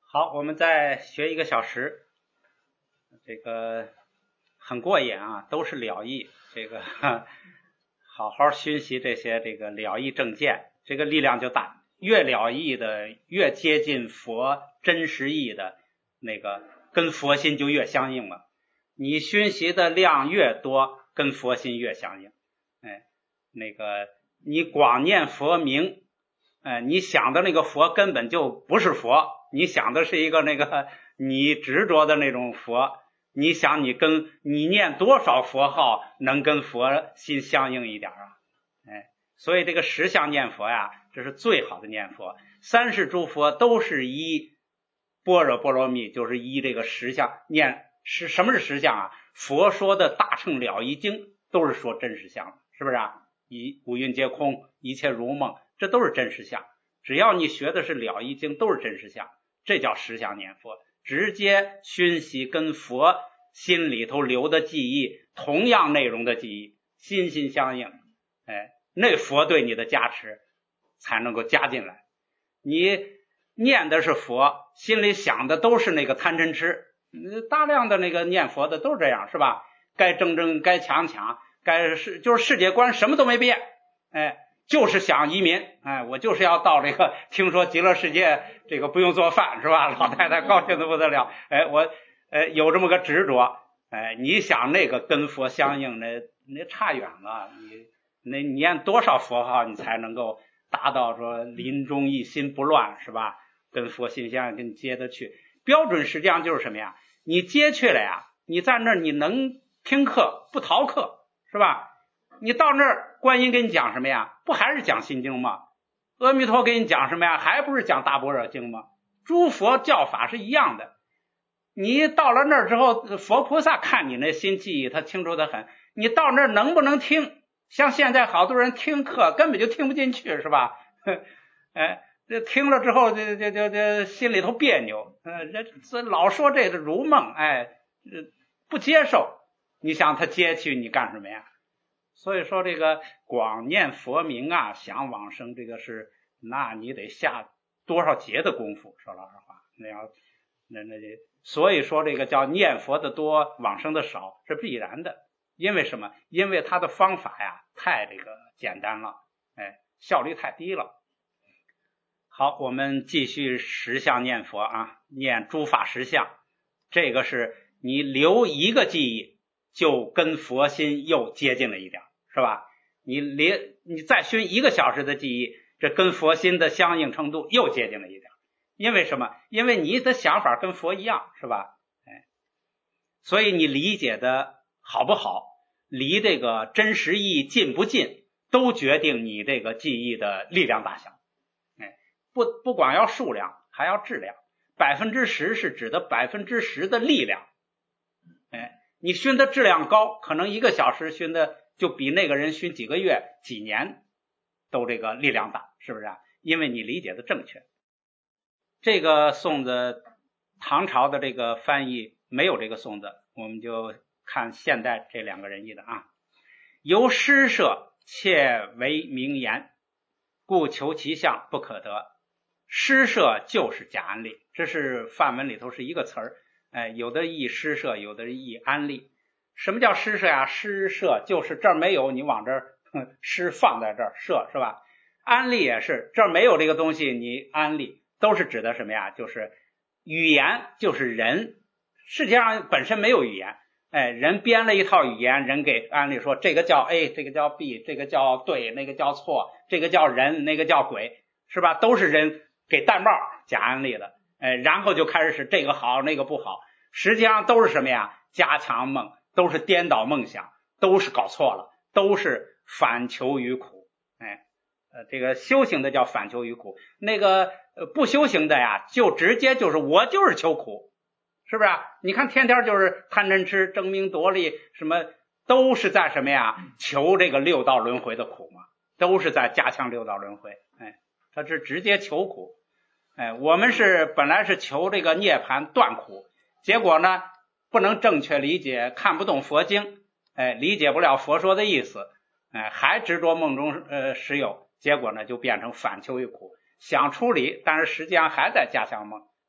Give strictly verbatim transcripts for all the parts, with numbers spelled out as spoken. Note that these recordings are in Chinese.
好，我们再学一个小时，这个很过瘾啊，都是了义，这个好好熏习这些这个了义正见，这个力量就大。越了义的，越接近佛真实义的那个，跟佛心就越相应了。你熏习的量越多，跟佛心越相应。哎，那个你广念佛名，哎，你想的那个佛根本就不是佛，你想的是一个那个你执着的那种佛。你想你跟你念多少佛号能跟佛心相应一点啊？哎，所以这个十相念佛呀，这是最好的念佛。三世诸佛都是依般若波罗蜜，就是依这个十相念。是什么是十相啊？佛说的大乘了义经都是说真实相，是不是啊？以五蕴皆空，一切如梦，这都是真实相。只要你学的是了义经，都是真实相，这叫十相念佛。直接熏习跟佛心里头留的记忆，同样内容的记忆，心心相应，哎，那佛对你的加持才能够加进来。你念的是佛，心里想的都是那个贪嗔痴，大量的那个念佛的都是这样，是吧？该争争，该抢抢，该是就是世界观什么都没变，哎，就是想移民，哎，我就是要到这个，听说极乐世界这个不用做饭，是吧？老太太高兴的不得了，哎，我呃有这么个执着，哎，你想那个跟佛相应，那那差远了，你那你念多少佛号，你才能够达到说临终一心不乱，是吧？跟佛心相应，跟你接得去。标准实际上就是什么呀？你接去了呀，你在那儿你能听课不逃课，是吧？你到那儿观音给你讲什么呀？不还是讲心经吗？阿弥陀给你讲什么呀？还不是讲大般若经吗？诸佛教法是一样的。你到了那儿之后，佛菩萨看你那心记忆他清楚得很，你到那儿能不能听？像现在好多人听课根本就听不进去，是吧？哎，这听了之后这这这这心里头别扭，呃，这这老说这个如梦，哎，不接受。你想他接去你干什么呀？所以说这个广念佛名啊，想往生，这个是那你得下多少节的功夫，说老实话，那要那那所以说这个叫念佛的多，往生的少，是必然的。因为什么？因为他的方法呀太这个简单了，哎，效率太低了。好，我们继续十相念佛啊，念诸法实相，这个是你留一个记忆，就跟佛心又接近了一点，是吧？你连你再熏一个小时的记忆，这跟佛心的相应程度又接近了一点。因为什么？因为你的想法跟佛一样，是吧？哎，所以你理解的好不好，离这个真实意义近不近，都决定你这个记忆的力量大小。哎，不不光要数量，还要质量。百分之十是指的百分之十的力量。哎，你熏的质量高，可能一个小时熏的就比那个人熏几个月、几年都这个力量大，是不是啊？因为你理解的正确。这个颂子唐朝的这个翻译没有这个颂子，我们就看现代这两个人译的啊。由施设切为名言，故求其相不可得。施设就是假安立，这是梵文里头是一个词儿，哎，有的译施设，有的译安立。什么叫施设呀？施设就是这儿没有，你往这儿施放在这儿设，是吧？安立也是，这儿没有这个东西，你安立。都是指的什么呀？就是语言，就是人，世界上本身没有语言，哎，人编了一套语言，人给安利说这个叫 A， 这个叫 B， 这个叫对，那个叫错，这个叫人，那个叫鬼，是吧？都是人给戴帽假安利的，哎，然后就开始是这个好，那个不好，实际上都是什么呀？加强梦，都是颠倒梦想，都是搞错了，都是反求于苦，哎。呃，这个修行的叫反求于苦，那个呃不修行的呀，就直接就是我就是求苦，是不是啊？你看天天就是贪嗔痴、争名夺利，什么都是在什么呀？求这个六道轮回的苦嘛，都是在加强六道轮回。哎，他是直接求苦。哎，我们是本来是求这个涅槃断苦，结果呢不能正确理解，看不懂佛经，哎，理解不了佛说的意思，哎，还执着梦中呃实有。结果呢就变成反求于苦，想出离，但是实际上还在加强梦，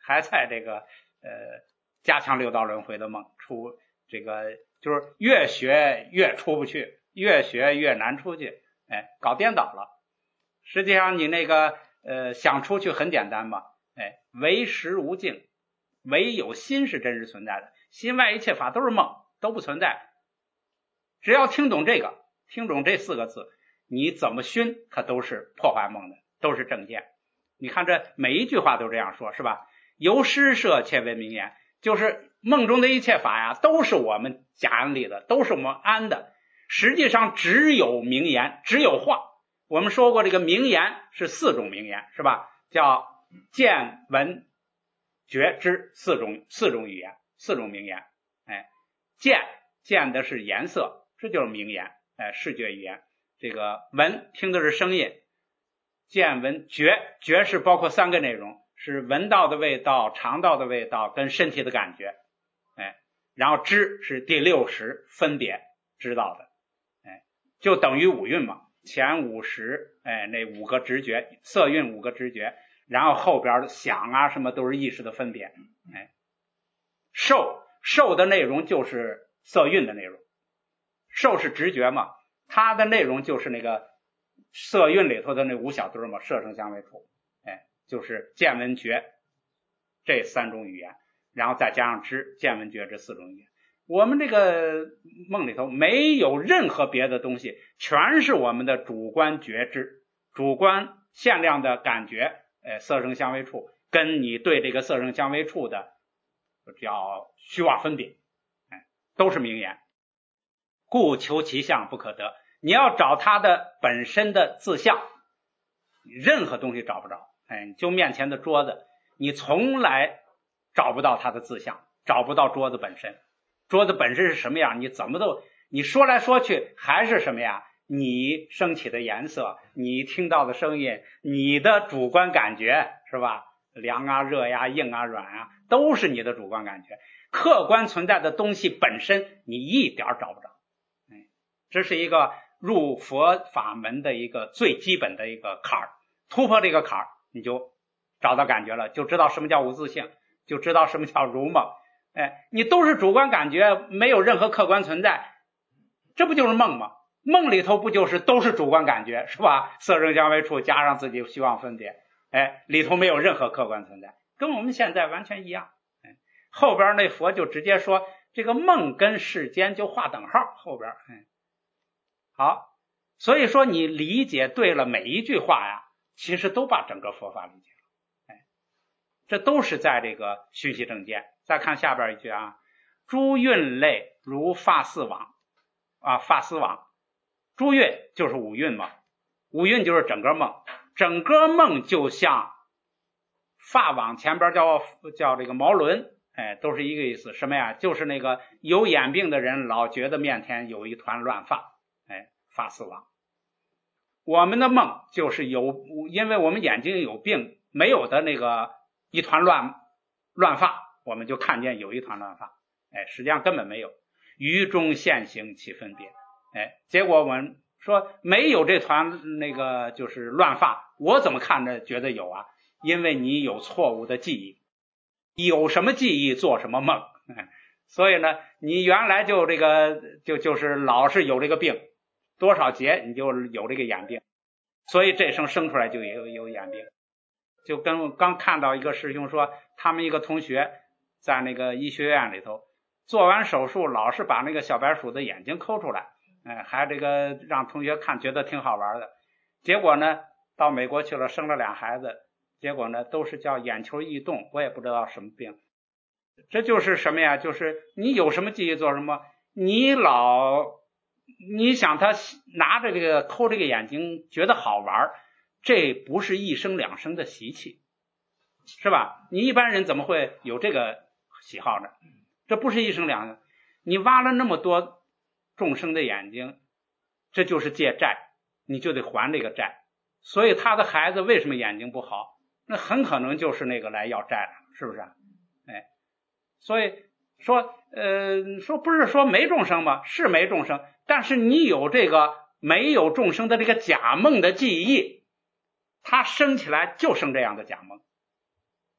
还在这个呃加强六道轮回的梦，出这个就是越学越出不去，越学越难出去，哎，搞颠倒了。实际上你那个呃想出去很简单嘛，哎，唯识无境，唯有心是真实存在的，心外一切法都是梦，都不存在。只要听懂这个，听懂这四个字，你怎么熏它都是破坏梦的，都是正见。你看这每一句话都这样说，是吧？由施设切为名言，就是梦中的一切法呀，都是我们假安立的，都是我们安的。实际上只有名言，只有话。我们说过这个名言是四种名言，是吧？叫见闻觉知四种四种语言，四种名言。哎，见见的是颜色，这就是名言，哎，视觉语言。这个闻听的是声音，见闻觉觉是包括三个内容，是闻到的味道、尝到的味道跟身体的感觉，哎，然后知是第六识分别知道的，哎，就等于五蕴嘛。前五识，哎，那五个直觉，色蕴五个直觉，然后后边的想啊什么都是意识的分别，哎，受受的内容就是色蕴的内容，受是直觉嘛，它的内容就是那个色蕴里头的那五小堆嘛，色声香味触，哎，就是见闻觉这三种语言，然后再加上知，见闻觉这四种语言。我们这个梦里头没有任何别的东西，全是我们的主观觉知，主观限量的感觉，呃，色声香味触，跟你对这个色声香味触的叫虚妄分别，哎，都是名言。故求其相不可得，你要找它的本身的自相，任何东西找不着，哎，就面前的桌子，你从来找不到它的自相，找不到桌子本身。桌子本身是什么样，你怎么都你说来说去还是什么呀？你升起的颜色，你听到的声音，你的主观感觉，是吧？凉啊热呀、啊、硬啊软啊，都是你的主观感觉。客观存在的东西本身你一点找不着，哎，这是一个入佛法门的一个最基本的一个坎儿。突破这个坎儿，你就找到感觉了，就知道什么叫无自性，就知道什么叫如梦。哎，你都是主观感觉，没有任何客观存在，这不就是梦吗？梦里头不就是都是主观感觉，是吧？色声香味触加上自己虚妄分别，哎，里头没有任何客观存在，跟我们现在完全一样。哎，后边那佛就直接说这个梦跟世间就画等号，后边哎，好，所以说你理解对了每一句话呀，其实都把整个佛法理解了，哎，这都是在这个虚习正见。再看下边一句啊，诸蕴类如发丝网啊，发丝网，诸蕴就是五蕴嘛，五蕴就是整个梦，整个梦就像发网前边叫叫这个毛轮，哎，都是一个意思。什么呀？就是那个有眼病的人老觉得面前有一团乱发，哎，发丝网。我们的梦就是有，因为我们眼睛有病，没有的那个一团乱乱发。我们就看见有一团乱发，哎，实际上根本没有，于中现行其分别，哎，结果我们说没有这团那个就是乱发，我怎么看着觉得有啊？因为你有错误的记忆，有什么记忆做什么梦，哎，所以呢，你原来就这个就就是老是有这个病，多少节你就有这个眼病，所以这生生出来就有有眼病。就跟我刚看到一个师兄说，他们一个同学在那个医学院里头做完手术，老是把那个小白鼠的眼睛抠出来，哎，还这个让同学看，觉得挺好玩的。结果呢，到美国去了，生了俩孩子，结果呢都是叫眼球异动，我也不知道什么病。这就是什么呀？就是你有什么记忆做什么，你老你想他拿着这个抠这个眼睛觉得好玩，这不是一生两生的习气，是吧？你一般人怎么会有这个喜好呢？这不是一生两生，你挖了那么多众生的眼睛，这就是借债，你就得还这个债。所以他的孩子为什么眼睛不好？那很可能就是那个来要债了，是不是？哎，所以说呃，说不是说没众生吗？是没众生，但是你有这个没有众生的这个假梦的记忆，他生起来就生这样的假梦，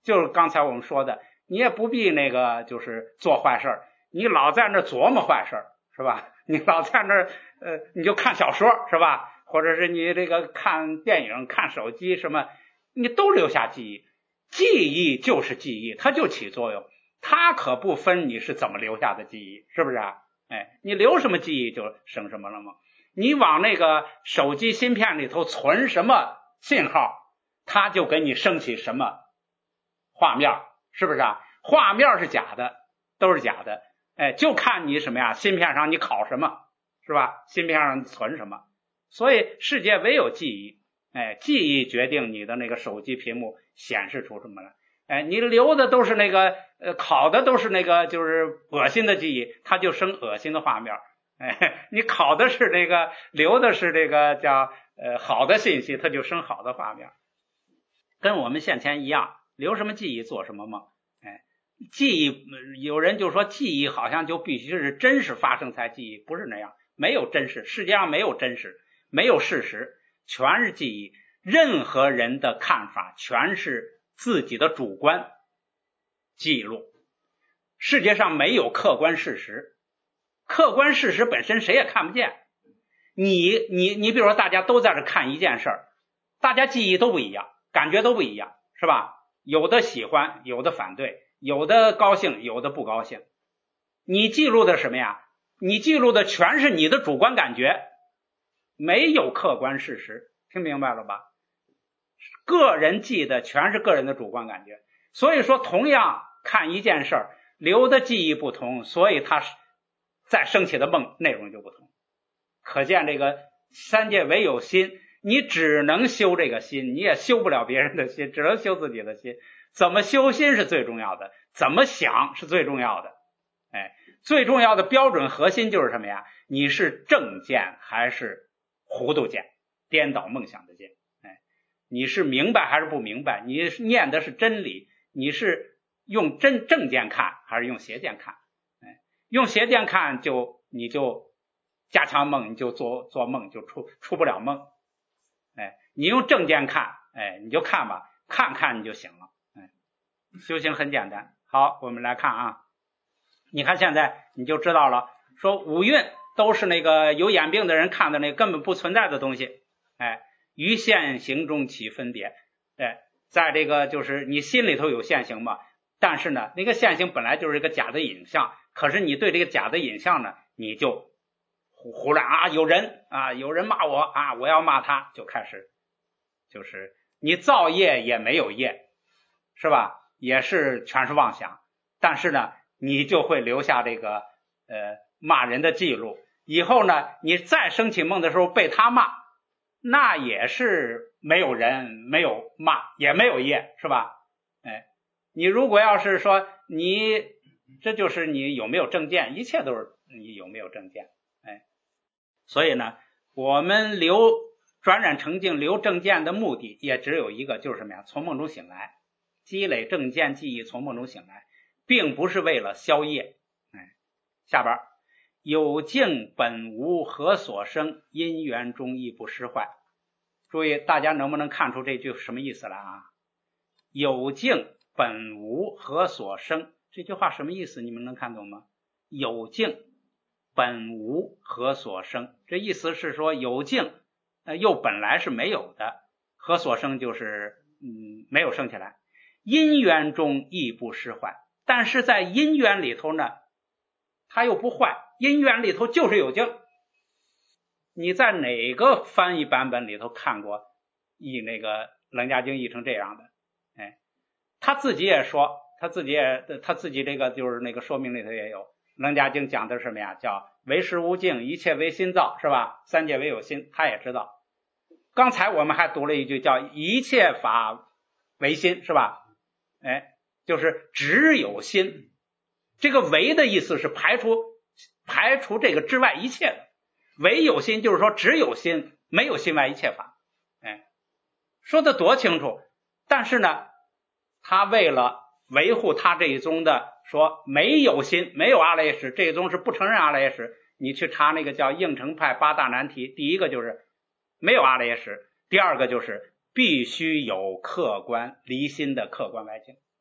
就是刚才我们说的，你也不必那个就是做坏事，你老在那琢磨坏事是吧？你老在那呃，你就看小说是吧？或者是你这个看电影、看手机什么，你都留下记忆。记忆就是记忆，它就起作用，它可不分你是怎么留下的记忆，是不是啊？哎，你留什么记忆就生什么了吗？你往那个手机芯片里头存什么信号，它就给你升起什么画面，是不是啊？画面是假的，都是假的，哎，就看你什么呀？芯片上你拷什么，是吧？芯片上存什么？所以世界唯有记忆，哎，记忆决定你的那个手机屏幕显示出什么来。哎，你留的都是那个呃，拷的都是那个就是恶心的记忆，它就生恶心的画面。哎，你拷的是那个，留的是这个叫呃好的信息，它就生好的画面。跟我们先前一样，留什么记忆做什么梦。哎，记忆有人就说记忆好像就必须是真实发生才记忆，不是那样，没有真实，世界上没有真实，没有事实，全是记忆。任何人的看法全是自己的主观记录，世界上没有客观事实，客观事实本身谁也看不见。你你你比如说大家都在这看一件事儿，大家记忆都不一样，感觉都不一样，是吧？有的喜欢，有的反对，有的高兴，有的不高兴。你记录的什么呀？你记录的全是你的主观感觉，没有客观事实，听明白了吧？个人记的全是个人的主观感觉，所以说同样看一件事儿，留的记忆不同，所以它再升起的梦内容就不同。可见这个三界唯有心，你只能修这个心，你也修不了别人的心，只能修自己的心。怎么修心是最重要的，怎么想是最重要的。哎，最重要的标准核心就是什么呀？你是正见还是糊涂见，颠倒梦想的见。你是明白还是不明白？你念的是真理，你是用真正见看还是用邪见看？哎，用邪见看就你就加强梦，你就做做梦就出出不了梦。哎，你用正见看，哎，你就看吧，看看你就行了。哎，修行很简单。好，我们来看啊，你看现在你就知道了，说五蕴都是那个有眼病的人看的那根本不存在的东西。哎。于现行中起分别，哎，在这个就是你心里头有现行嘛，但是呢，那个现行本来就是一个假的影像，可是你对这个假的影像呢，你就胡胡乱啊，有人啊，有人骂我啊，我要骂他，就开始就是你造业也没有业，是吧？也是全是妄想，但是呢，你就会留下这个呃骂人的记录，以后呢，你再升起梦的时候被他骂。那也是没有人，没有骂，也没有业，是吧？哎，你如果要是说你，这就是你有没有正见，一切都是你有没有正见。哎，所以呢，我们留转染成净留正见的目的也只有一个，就是什么呀？从梦中醒来，积累正见记忆，从梦中醒来，并不是为了消业。哎，下边有境本无何所生，因缘中亦不失坏。注意大家能不能看出这句什么意思来啊？有境本无何所生，这句话什么意思？你们能看懂吗？有境本无何所生，这意思是说有境、呃、又本来是没有的，何所生就是嗯没有生起来，因缘中亦不失坏，但是在因缘里头呢，它又不坏，因缘里头就是有境。你在哪个翻译版本里头看过译那个楞伽经译成这样的？哎，他自己也说，他自己也他自己这个就是那个说明里头也有，楞伽经讲的是什么呀？叫唯识无境，一切唯心造，是吧？三界唯有心，他也知道。刚才我们还读了一句叫一切法唯心，是吧？哎，就是只有心。这个唯的意思是排除排除这个之外一切的。唯有心就是说只有心，没有心外一切法。哎，说的多清楚。但是呢，他为了维护他这一宗的说没有心，没有阿赖耶识，这一宗是不承认阿赖耶识。你去查那个叫应成派八大难题，第一个就是没有阿赖耶识，第二个就是必须有客观离心的客观外境。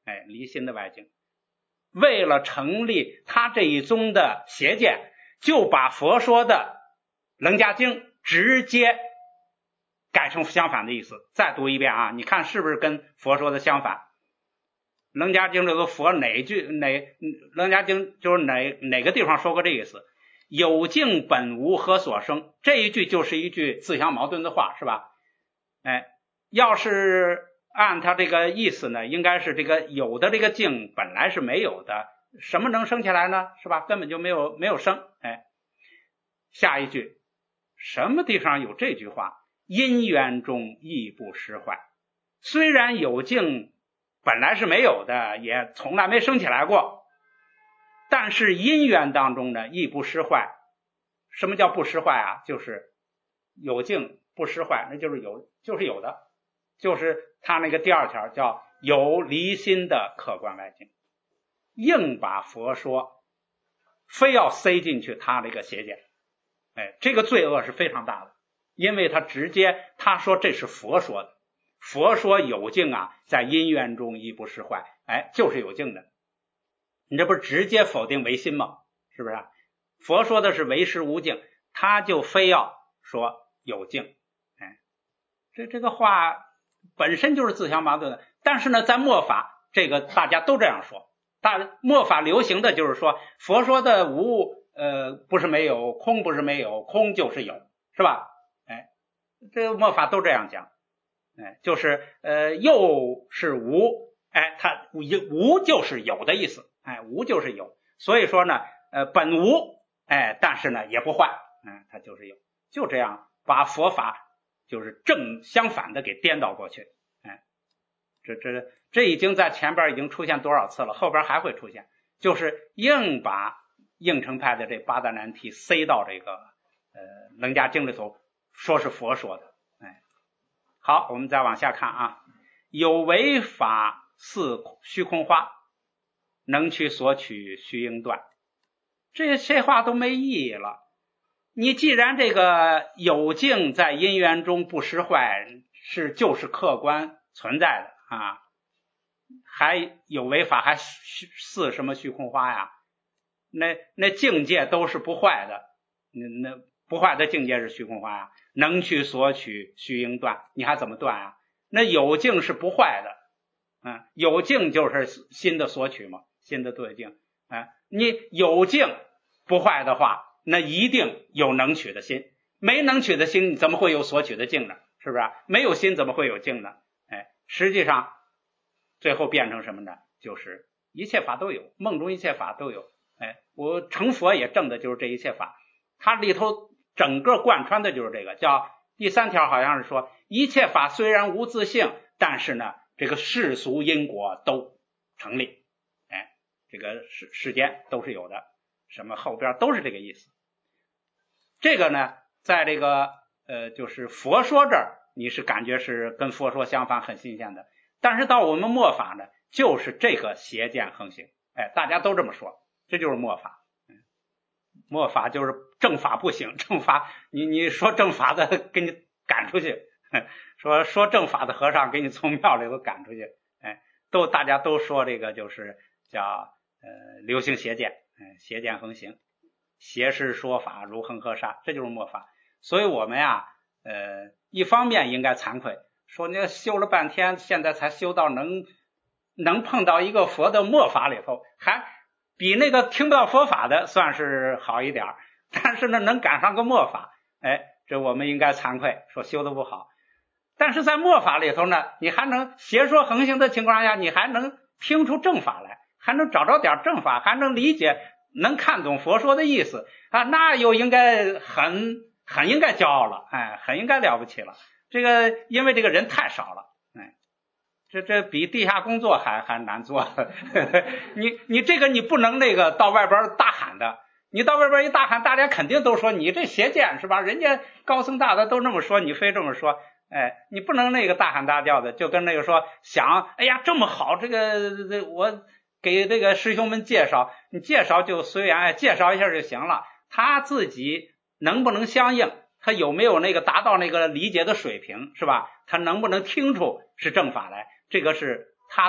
哎，离心的外境。为了成立他这一宗的邪见，就把佛说的楞伽经直接改成相反的意思。再读一遍啊，你看是不是跟佛说的相反？楞伽经里头佛哪句哪楞伽经就是哪哪个地方说过这意思？有境本无何所生，这一句就是一句自相矛盾的话，是吧？哎，要是按他这个意思呢，应该是这个有的这个境本来是没有的，什么能生起来呢？是吧？根本就没有没有生。哎，下一句什么地方有这句话？因缘中亦不失坏。虽然有境本来是没有的，也从来没生起来过，但是因缘当中呢，亦不失坏。什么叫不失坏啊？就是有境不失坏，那就是有，就是有的，就是他那个第二条叫有离心的客观外境，硬把佛说非要塞进去他这个邪见。哎，这个罪恶是非常大的，因为他直接他说这是佛说的，佛说有境啊，在因缘中亦不失坏，哎，就是有境的。你这不是直接否定唯心吗？是不是？佛说的是唯识无境，他就非要说有境。哎，这这个话本身就是自相矛盾的。但是呢，在末法这个大家都这样说，大末法流行的就是说佛说的无呃不是没有，空不是没有，空就是有，是吧？哎，这个末法都这样讲。哎，就是呃又是无，哎，它无就是有的意思，哎，无就是有，所以说呢呃本无，哎，但是呢也不坏，嗯，它就是有，就这样把佛法就是正相反的给颠倒过去。哎，这这这已经在前边已经出现多少次了，后边还会出现，就是硬把应成派的这八大难题塞到这个呃楞伽经里头，说是佛说的。哎，好，我们再往下看啊，有为法似虚空花，能取所取须应断。这些话都没意义了。你既然这个有境在因缘中不失坏，是就是客观存在的啊，还有为法还似什么虚空花呀？那那境界都是不坏的，那那不坏的境界是虚空花呀。能取所取须应断，你还怎么断啊？那有境是不坏的，嗯，有境就是新的所取嘛，新的对境。哎，你有境不坏的话，那一定有能取的心，没能取的心，你怎么会有所取的境呢？是不是？没有心怎么会有境呢？哎，实际上最后变成什么呢？就是一切法都有，梦中一切法都有。哎，我成佛也证的就是这一切法，它里头整个贯穿的就是这个，叫第三条好像是说，一切法虽然无自性，但是呢这个世俗因果都成立。哎，这个世世间都是有的，什么后边都是这个意思。这个呢在这个呃就是佛说这儿你是感觉是跟佛说相反，很新鲜的，但是到我们末法呢就是这个邪见横行。哎，大家都这么说，这就是末法。末法就是正法不行，正法你你说正法的给你赶出去，说说正法的和尚给你从庙里头赶出去。哎，都大家都说这个就是叫呃流行邪见，哎，邪见横行，邪师说法如恒河沙，这就是末法。所以我们呀呃一方面应该惭愧，说你修了半天现在才修到能能碰到一个佛的末法里头，还比那个听不到佛法的算是好一点，但是呢能赶上个末法，哎，这我们应该惭愧，说修的不好。但是在末法里头呢，你还能邪说横行的情况下，你还能听出正法来，还能找着点正法，还能理解能看懂佛说的意思啊，那又应该很很应该骄傲了，哎，很应该了不起了。这个因为这个人太少了，哎，这这比地下工作还还难做。你你这个你不能那个到外边大喊的，你到外边一大喊，大家肯定都说你这邪见是吧？人家高僧大德都这么说，你非这么说，哎，你不能那个大喊大叫的，就跟那个说想，哎呀这么好，这个我给这个师兄们介绍，你介绍就随缘，哎，介绍一下就行了，他自己能不能相应？他有没有那个达到那个理解的水平，是吧？他能不能听出是正法来，这个是他的事儿，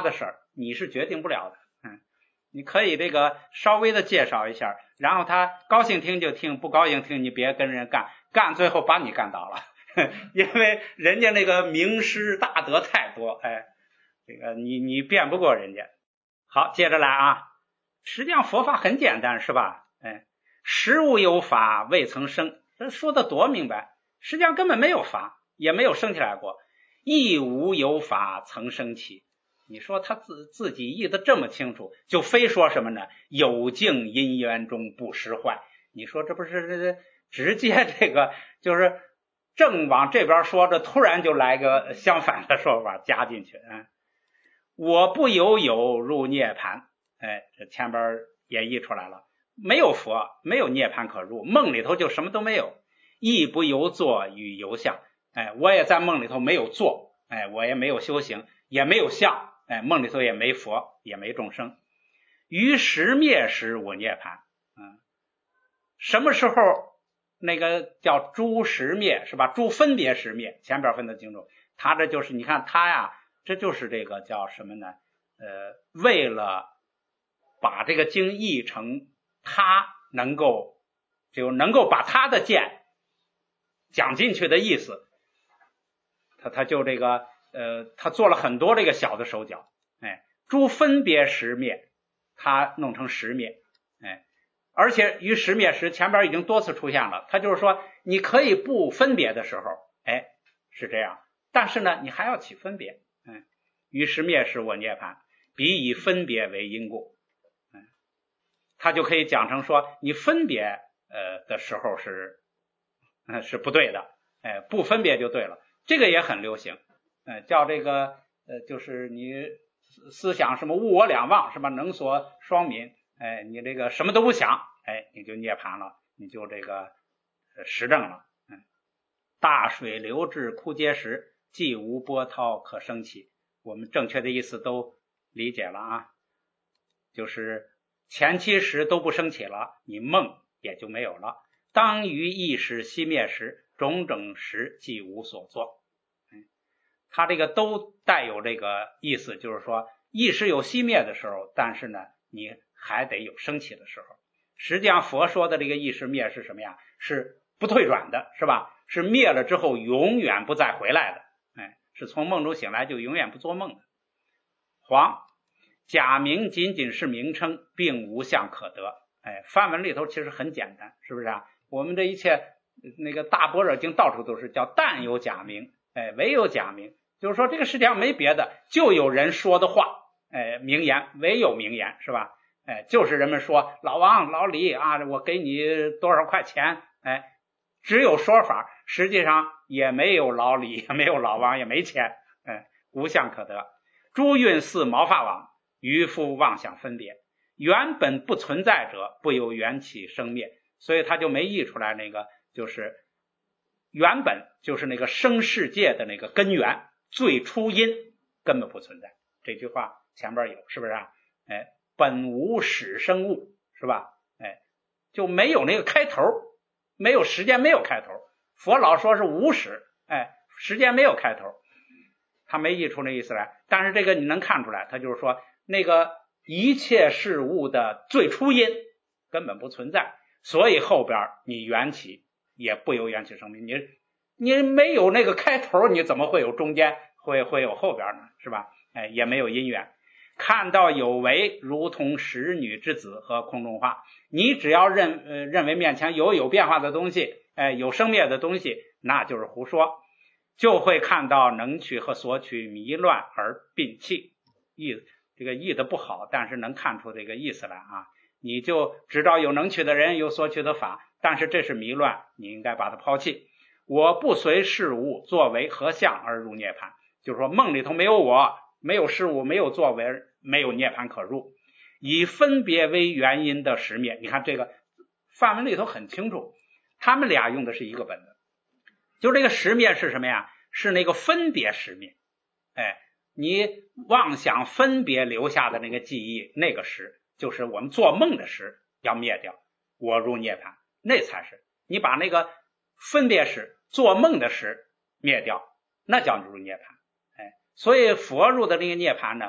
你是决定不了的。嗯，你可以这个稍微的介绍一下，然后他高兴听就听，不高兴听你别跟人干，干最后把你干倒了，因为人家那个名师大德太多，哎，这个你你辩不过人家。好，接着来啊，实际上佛法很简单，是吧？哎，实无有法未曾生，这说的多明白，实际上根本没有法，也没有生起来过，亦无有法曾生起。你说他自自己译得这么清楚，就非说什么呢？有境因缘中不实坏。你说这不是直接这个就是正往这边说着，突然就来个相反的说法加进去。嗯，我不由有入涅槃，哎，这前边也译出来了，没有佛，没有涅槃可入，梦里头就什么都没有。亦不由坐与游相，哎，我也在梦里头没有坐，哎，我也没有修行，也没有相，哎，梦里头也没佛，也没众生。于时灭时我涅槃，嗯，什么时候那个叫诸时灭是吧？诸分别时灭，前边分得清楚。他这就是你看他呀，这就是这个叫什么呢？呃，为了把这个经译成他能够就能够把他的见讲进去的意思，他他就这个呃，他做了很多这个小的手脚，哎，诸分别时灭，他弄成时灭，哎，而且于时灭时前边已经多次出现了，他就是说你可以不分别的时候，哎，是这样，但是呢，你还要起分别，嗯，于时灭时我涅槃，彼以分别为因故，嗯，他就可以讲成说你分别呃的时候是。嗯，是不对的，哎，不分别就对了，这个也很流行，呃，叫这个呃，就是你思想什么物我两忘是吧？能所双泯，哎，你这个什么都不想，哎，你就涅槃了，你就这个呃实证了，嗯，大水流至枯竭时，既无波涛可升起。我们正确的意思都理解了啊，就是前期时都不升起了，你梦也就没有了。当于意识熄灭时，种种时即无所作。嗯，他这个都带有这个意思，就是说意识有熄灭的时候，但是呢，你还得有升起的时候。实际上佛说的这个意识灭是什么呀？是不退转的，是吧？是灭了之后永远不再回来的，哎，是从梦中醒来就永远不做梦的。黄假名仅仅是名称，并无相可得。哎，梵文里头其实很简单，是不是啊？我们这一切那个大般若经到处都是叫但有假名，哎，唯有假名，就是说这个世界上没别的，就有人说的话，哎，名言，唯有名言，是吧？哎，就是人们说老王老李啊，我给你多少块钱，哎，只有说法，实际上也没有老李，也没有老王，也没钱，哎，无相可得。诸运似毛发网，渔夫妄想分别，原本不存在者，不由缘起生灭。所以他就没译出来那个就是原本就是那个生世界的那个根源，最初因根本不存在，这句话前边有，是不是啊？哎，本无始生物，是吧？哎，就没有那个开头，没有时间，没有开头。佛老说是无始，哎，时间没有开头，他没译出那意思来。但是这个你能看出来，他就是说那个一切事物的最初因根本不存在。所以后边你缘起也不由缘起生命，你你没有那个开头，你怎么会有中间，会会有后边呢？是吧？哎，也没有因缘。看到有为如同使女之子和空中花，你只要认呃认为面前有有变化的东西，哎，有生灭的东西，那就是胡说，就会看到能取和索取迷乱而摒弃。意这个译的不好，但是能看出这个意思来啊。你就知道有能取的人，有索取的法，但是这是迷乱，你应该把它抛弃。我不随事物作为何相而入涅槃，就是说梦里头没有我，没有事物，没有作为，没有涅槃可入。以分别为原因的实灭，你看这个梵文里头很清楚，他们俩用的是一个本子，就这个实灭是什么呀？是那个分别实灭，哎，你妄想分别留下的那个记忆，那个实就是我们做梦的时要灭掉，我入涅槃，那才是你把那个分别时做梦的时灭掉，那叫入涅槃。哎，所以佛入的那个涅槃呢，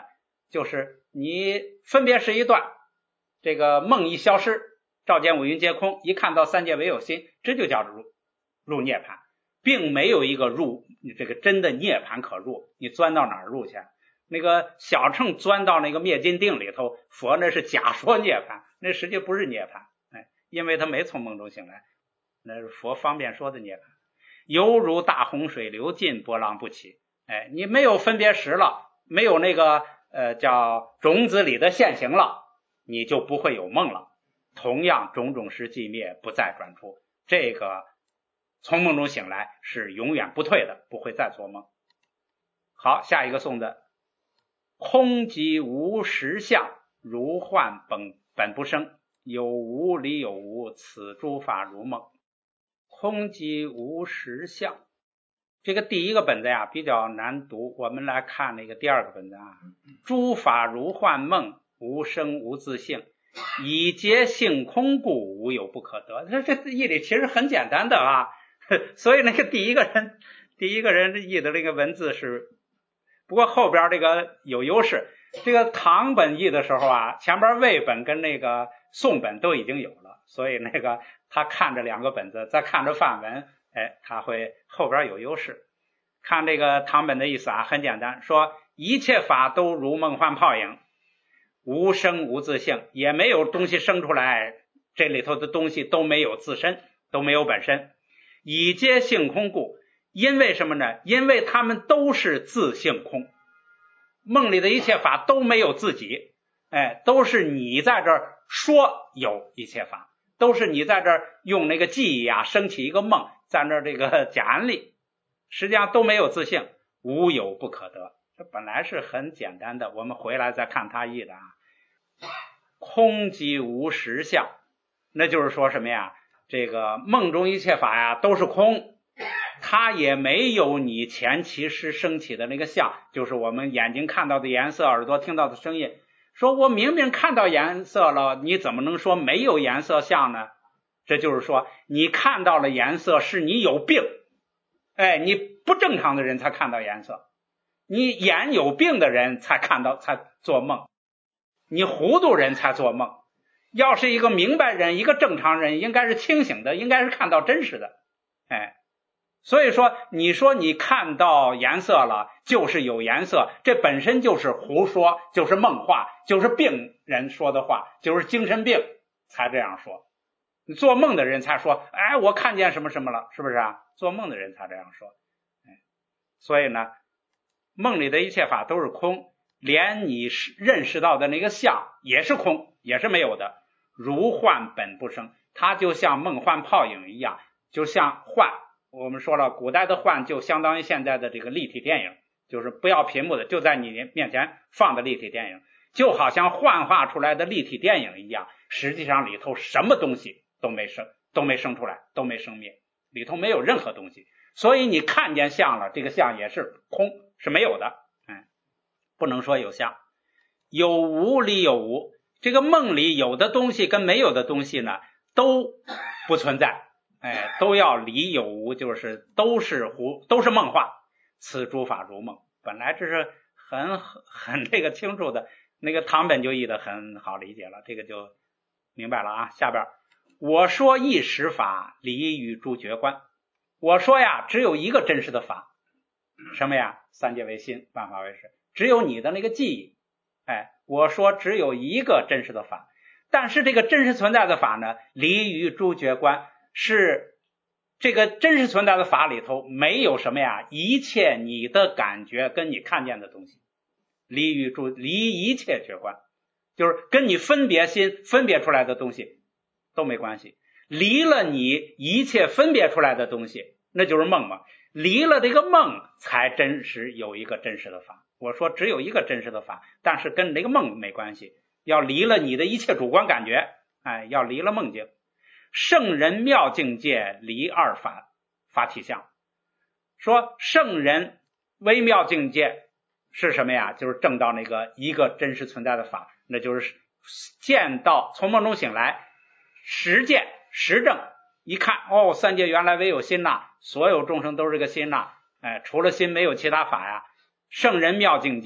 就是你分别时一断，这个梦一消失，照见五蕴皆空，一看到三界唯有心，这就叫入入涅槃，并没有一个入这个真的涅槃可入。你钻到哪儿入去？那个小乘钻到那个灭尽定里头，佛那是假说涅槃，那实际不是涅槃，哎，因为他没从梦中醒来，那是佛方便说的涅槃。犹如大洪水流尽，波浪不起。哎，你没有分别时了，没有那个呃叫种子里的现行了，你就不会有梦了。同样种种时寂灭，不再转出，这个从梦中醒来是永远不退的，不会再做梦。好，下一个颂的空即无实相，如幻本本不生，有无离有无，此诸法如梦。空即无实相，这个第一个本子呀比较难读，我们来看那个第二个本子啊。诸法如幻梦，无生无自性，以结性空故，无有不可得。这这义理其实很简单的啊，所以那个第一个人第一个人译的那个文字是，不过后边这个有优势。这个唐本译的时候啊，前边魏本跟那个宋本都已经有了，所以那个他看着两个本子，再看着范文，哎，他会后边有优势。看这个唐本的意思啊，很简单，说一切法都如梦幻泡影，无生无自性，也没有东西生出来，这里头的东西都没有自身，都没有本身，以皆性空故。因为什么呢？因为他们都是自性空，梦里的一切法都没有自己，哎，都是你在这儿说有一切法，都是你在这儿用那个记忆啊升起一个梦，在那儿这个假安利，实际上都没有自性，无有不可得。这本来是很简单的，我们回来再看他译的啊。空即无实相，那就是说什么呀？这个梦中一切法呀都是空，它也没有你前期时升起的那个相，就是我们眼睛看到的颜色，耳朵听到的声音。说我明明看到颜色了，你怎么能说没有颜色相呢？这就是说你看到了颜色是你有病，哎，你不正常的人才看到颜色，你眼有病的人才看到才做梦，你糊涂人才做梦。要是一个明白人，一个正常人，应该是清醒的，应该是看到真实的，哎，所以说你说你看到颜色了就是有颜色，这本身就是胡说，就是梦话，就是病人说的话，就是精神病才这样说。你做梦的人才说，哎，我看见什么什么了，是不是啊？做梦的人才这样说。哎，所以呢，梦里的一切法都是空，连你认识到的那个相也是空，也是没有的，如幻本不生，它就像梦幻泡影一样，就像幻，我们说了，古代的幻就相当于现在的这个立体电影，就是不要屏幕的，就在你面前放的立体电影，就好像幻化出来的立体电影一样，实际上里头什么东西都没生，都没生出来，都没生灭，里头没有任何东西，所以你看见相了，这个相也是空，是没有的，哎，不能说有相。有无离有无，这个梦里有的东西跟没有的东西呢都不存在，哎，都要离有无，就是都是胡，都是梦话。此诸法如梦，本来这是很很这个清楚的，那个唐本就译的很好理解了，这个就明白了啊。下边我说一实法，离于诸觉观。我说呀，只有一个真实的法，什么呀？三界为心，万法为识，只有你的那个记忆。哎，我说只有一个真实的法，但是这个真实存在的法呢，离于诸觉观，是这个真实存在的法里头没有什么呀，一切你的感觉跟你看见的东西，离于诸离一切觉观，就是跟你分别心分别出来的东西都没关系，离了你一切分别出来的东西，那就是梦嘛，离了这个梦才真实有一个真实的法。我说只有一个真实的法，但是跟这个梦没关系，要离了你的一切主观感觉，哎，要离了梦境。圣人妙境界，离二法法体相。说圣人微妙境界是什么呀？就是证到那个一个真实存在的法，那就是见到从梦中醒来，实见实证，一看哦，三界原来唯有心呐，所有众生都是个心呐，哎，除了心没有其他法呀。圣人妙境界，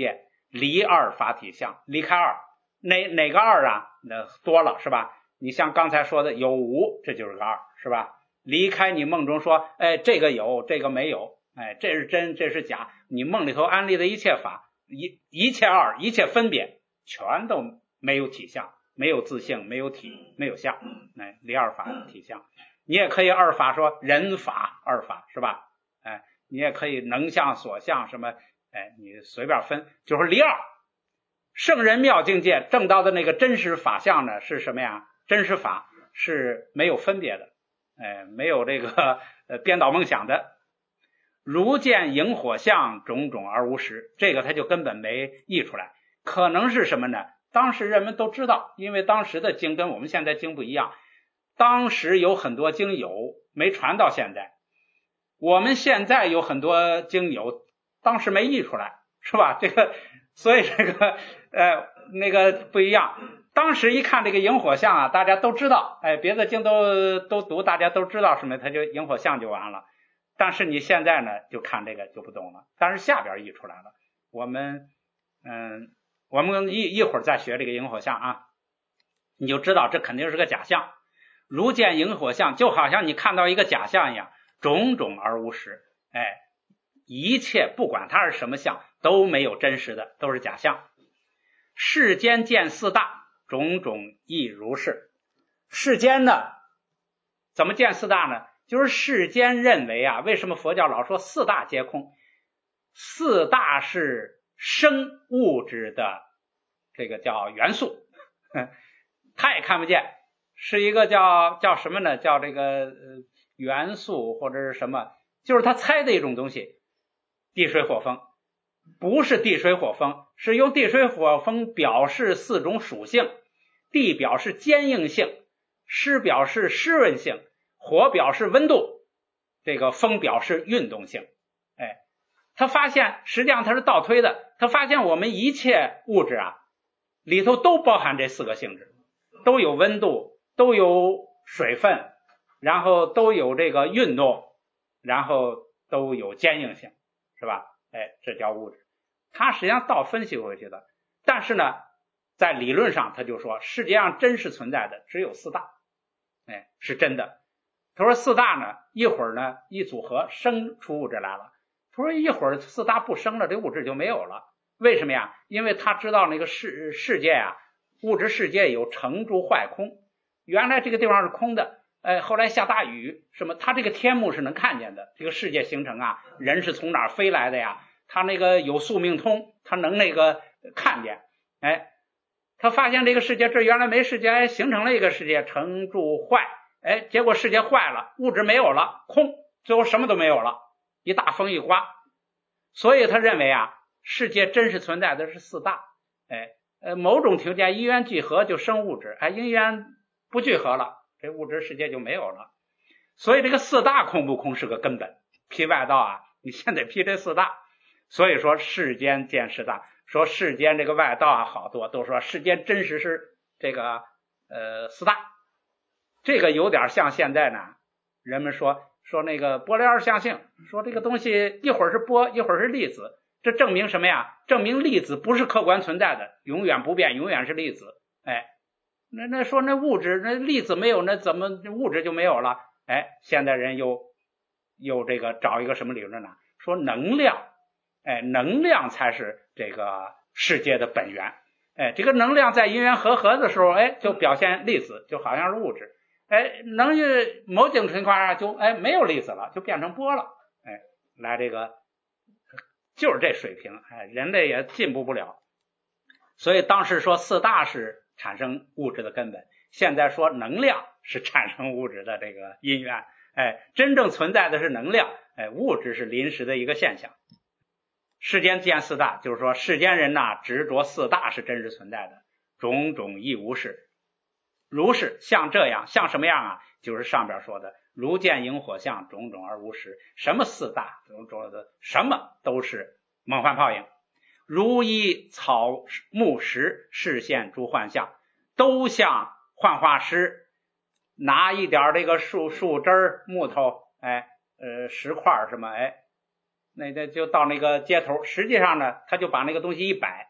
离二法体相，离开二，哪哪个二啊？那多了是吧？你像刚才说的有无，这就是个二，是吧？离开你梦中说，哎，这个有，这个没有，哎，这是真，这是假，你梦里头安立的一切法，一一切二，一切分别，全都没有体相，没有自性，没有体，没有相，哎，离二法体相。你也可以二法说人法二法，是吧？哎，你也可以能相所相什么，哎，你随便分，就是离二。圣人妙境界证到的那个真实法相呢，是什么呀？真实法是没有分别的，哎，没有这个呃颠倒梦想的。如见萤火相，种种而无实，这个他就根本没译出来。可能是什么呢？当时人们都知道，因为当时的经跟我们现在经不一样，当时有很多经有没传到现在，我们现在有很多经有当时没译出来，是吧？这个所以这个呃那个不一样。当时一看这个萤火相啊，大家都知道，哎，别的经都都读，大家都知道什么，他就萤火相就完了。但是你现在呢，就看这个就不懂了。但是下边译出来了，我们嗯，我们一一会儿再学这个萤火相啊，你就知道这肯定是个假象。如见萤火相，就好像你看到一个假象一样，种种而无实，哎，一切不管它是什么相，都没有真实的，都是假象。世间见四大，种种亦如是。世间呢，怎么见四大呢？就是世间认为啊，为什么佛教老说四大皆空？四大是生物质的这个叫元素，他也看不见，是一个叫叫什么呢？叫这个、呃、元素或者是什么？就是他猜的一种东西，地水火风。不是地水火风，是用地水火风表示四种属性，地表示坚硬性，湿表示湿润性，火表示温度，这个风表示运动性。哎，他发现实际上他是倒推的，他发现我们一切物质啊里头都包含这四个性质，都有温度，都有水分，然后都有这个运动，然后都有坚硬性，是吧？哎，这叫物质。他实际上倒分析回去的，但是呢在理论上他就说世界上真实存在的只有四大，哎，是真的。他说四大呢一会儿呢一组合生出物质来了，他说一会儿四大不生了，这物质就没有了。为什么呀？因为他知道那个世世界啊，物质世界有成住坏空，原来这个地方是空的，呃，后来下大雨什么，他这个天幕是能看见的，这个世界形成啊，人是从哪儿飞来的呀？他那个有宿命通，他能那个看见，哎，他发现这个世界这原来没世界，哎，形成了一个世界，成住坏，哎，结果世界坏了，物质没有了，空，最后什么都没有了，一大风一刮。所以他认为啊，世界真实存在的是四大，哎，呃，某种条件因缘聚合就生物质，哎，因缘不聚合了，这物质世界就没有了。所以这个四大空不空是个根本，批外道啊，你先得批这四大。所以说世间见四大，说世间这个外道啊，好多都说世间真实是这个呃四大，这个有点像现在呢，人们说说那个波粒二象性，说这个东西一会儿是波，一会儿是粒子，这证明什么呀？证明粒子不是客观存在的，永远不变，永远是粒子。哎，那那说那物质，那粒子没有，那怎么物质就没有了？哎，现代人又又这个找一个什么理论呢？说能量。哎，能量才是这个世界的本源。哎，这个能量在因缘和合的时候，哎，就表现粒子，就好像是物质。哎，能某种情况下就哎没有粒子了，就变成波了。哎，来这个就是这水平，哎，人类也进步不了。所以当时说四大是产生物质的根本，现在说能量是产生物质的这个因缘。哎，真正存在的是能量，哎，物质是临时的一个现象。世间见四大，就是说世间人呐，执着四大是真实存在的，种种亦无是。如是像这样，像什么样啊？就是上边说的如见萤火相，种种而无实。什么四大？种种的什么都是梦幻泡影。如依草木石视现诸幻象，都像幻化师拿一点这个树树枝儿、木头，哎，呃，石块什么，哎。那那就到那个街头，实际上呢，他就把那个东西一摆，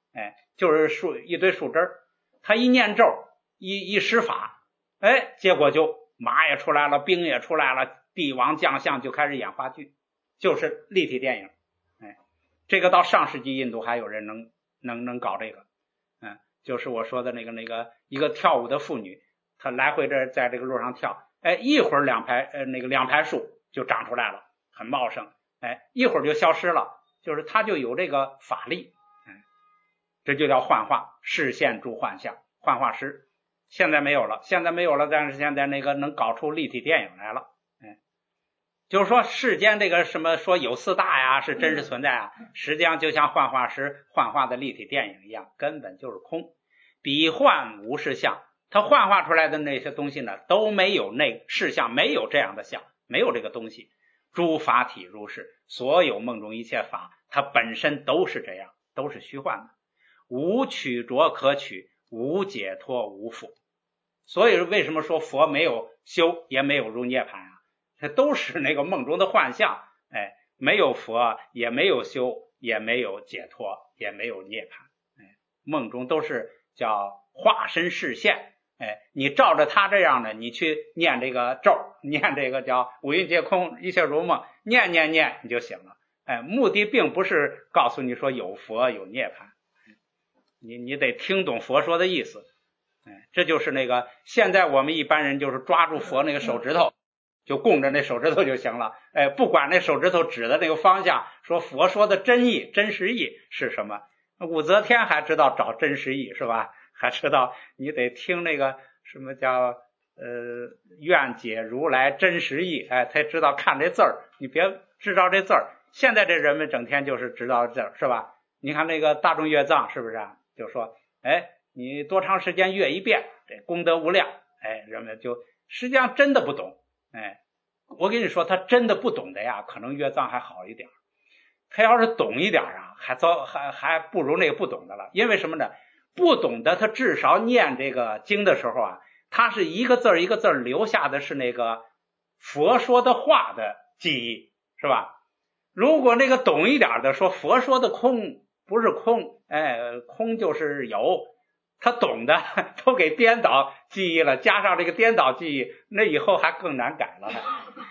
哎，就是树一堆树枝儿，他一念咒，一一施法，哎，结果就马也出来了，兵也出来了，帝王将相就开始演话剧，就是立体电影。哎，这个到上世纪印度还有人能能能搞这个，嗯，就是我说的那个那个一个跳舞的妇女，她来回这在这个路上跳，哎，一会儿两排呃那个两排树就长出来了，很茂盛，哎，一会儿就消失了，就是她就有这个法力，哎，这就叫幻化，视线诸幻象，幻化师。现在没有了，现在没有了，但是现在那个能搞出立体电影来了，哎，就是说世间这个什么说有四大呀是真实存在啊，实际上就像幻化师幻化的立体电影一样，根本就是空，彼幻无是相，他幻化出来的那些东西呢都没有那事相，没有这样的相，没有这个东西。诸法体如是，所有梦中一切法它本身都是这样，都是虚幻的，无取着可取，无解脱无缚。所以为什么说佛没有修也没有入涅槃啊？这都是那个梦中的幻象，哎，没有佛也没有修也没有解脱也没有涅槃，哎，梦中都是叫化身示现，哎，你照着他这样的你去念这个咒，念这个叫五蕴皆空一切如梦，念念念你就行了，哎，目的并不是告诉你说有佛有涅槃，你你得听懂佛说的意思，哎，这就是那个现在我们一般人就是抓住佛那个手指头就供着那手指头就行了，哎，不管那手指头指的那个方向，说佛说的真意真实意是什么，武则天还知道找真实意是吧，还知道你得听那个什么叫呃愿解如来真实意，哎，才知道看这字儿，你别知道这字儿，现在这人们整天就是知道字儿是吧，你看那个大众阅藏是不是啊，就说哎你多长时间阅一遍，这功德无量，哎，人们就实际上真的不懂，哎，我跟你说他真的不懂的呀，可能阅藏还好一点，他要是懂一点啊，还糟还还不如那个不懂的了，因为什么呢？不懂的他至少念这个经的时候啊，他是一个字一个字留下的是那个佛说的话的记忆，是吧？如果那个懂一点的说佛说的空不是空，哎，空就是有，他懂的都给颠倒记忆了，加上这个颠倒记忆，那以后还更难改了。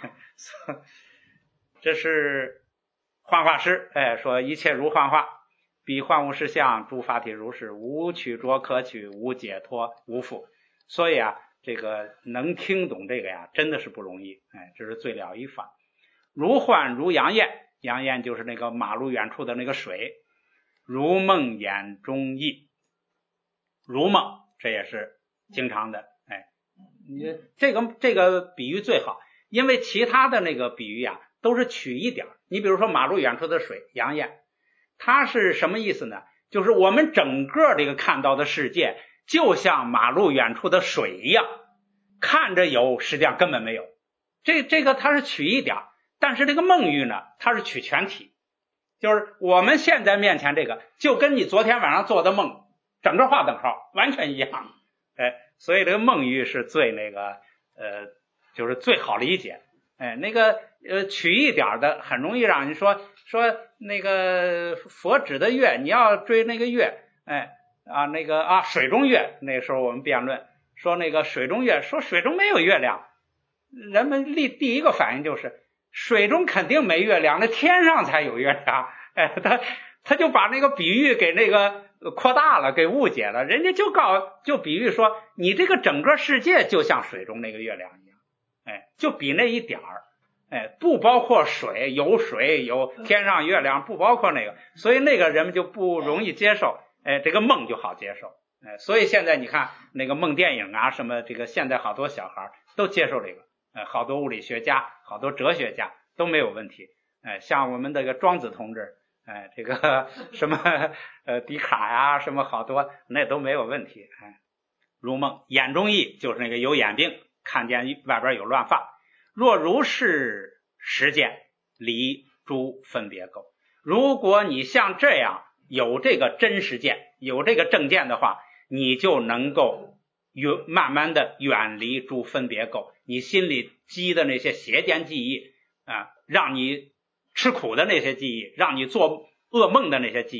这是幻化师，哎，说一切如幻化，彼幻无实相，诸法体如是，无取着可取，无解脱无缚。所以啊，这个能听懂这个呀，真的是不容易，哎，这是最了一法。如幻如阳焰，阳焰就是那个马路远处的那个水，如梦眼中意，如梦这也是经常的，哎，你这个这个比喻最好，因为其他的那个比喻啊都是取一点，你比如说马路远处的水阳焰，它是什么意思呢？就是我们整个这个看到的世界就像马路远处的水一样，看着有实际上根本没有，这这个它是取一点，但是这个梦喻呢它是取全体，就是我们现在面前这个就跟你昨天晚上做的梦整个画等号完全一样，哎，所以这个梦喻是最那个呃就是最好理解，哎，那个呃取一点的很容易让你说说那个佛指的月，你要追那个月，哎啊那个啊水中月，那个时候我们辩论说那个水中月，说水中没有月亮，人们立第一个反应就是水中肯定没月亮，那天上才有月亮，哎，他他就把那个比喻给那个扩大了，给误解了，人家就告就比喻说你这个整个世界就像水中那个月亮一样，哎，就比那一点儿，哎，不包括水，有水有天上月亮，不包括那个，所以那个人们就不容易接受，哎，这个梦就好接受，哎，所以现在你看那个梦电影啊什么，这个现在好多小孩都接受这个，哎，好多物理学家好多哲学家都没有问题，哎，像我们这个庄子同志，哎，这个什么呃笛卡呀什么好多那都没有问题，哎，如梦眼中意就是那个有眼病，看见外边有乱发，若如是实见离诸分别垢，如果你像这样有这个真实见有这个正见的话，你就能够慢慢的远离诸分别垢，你心里积的那些邪见记忆啊，让你吃苦的那些记忆，让你做噩梦的那些记忆，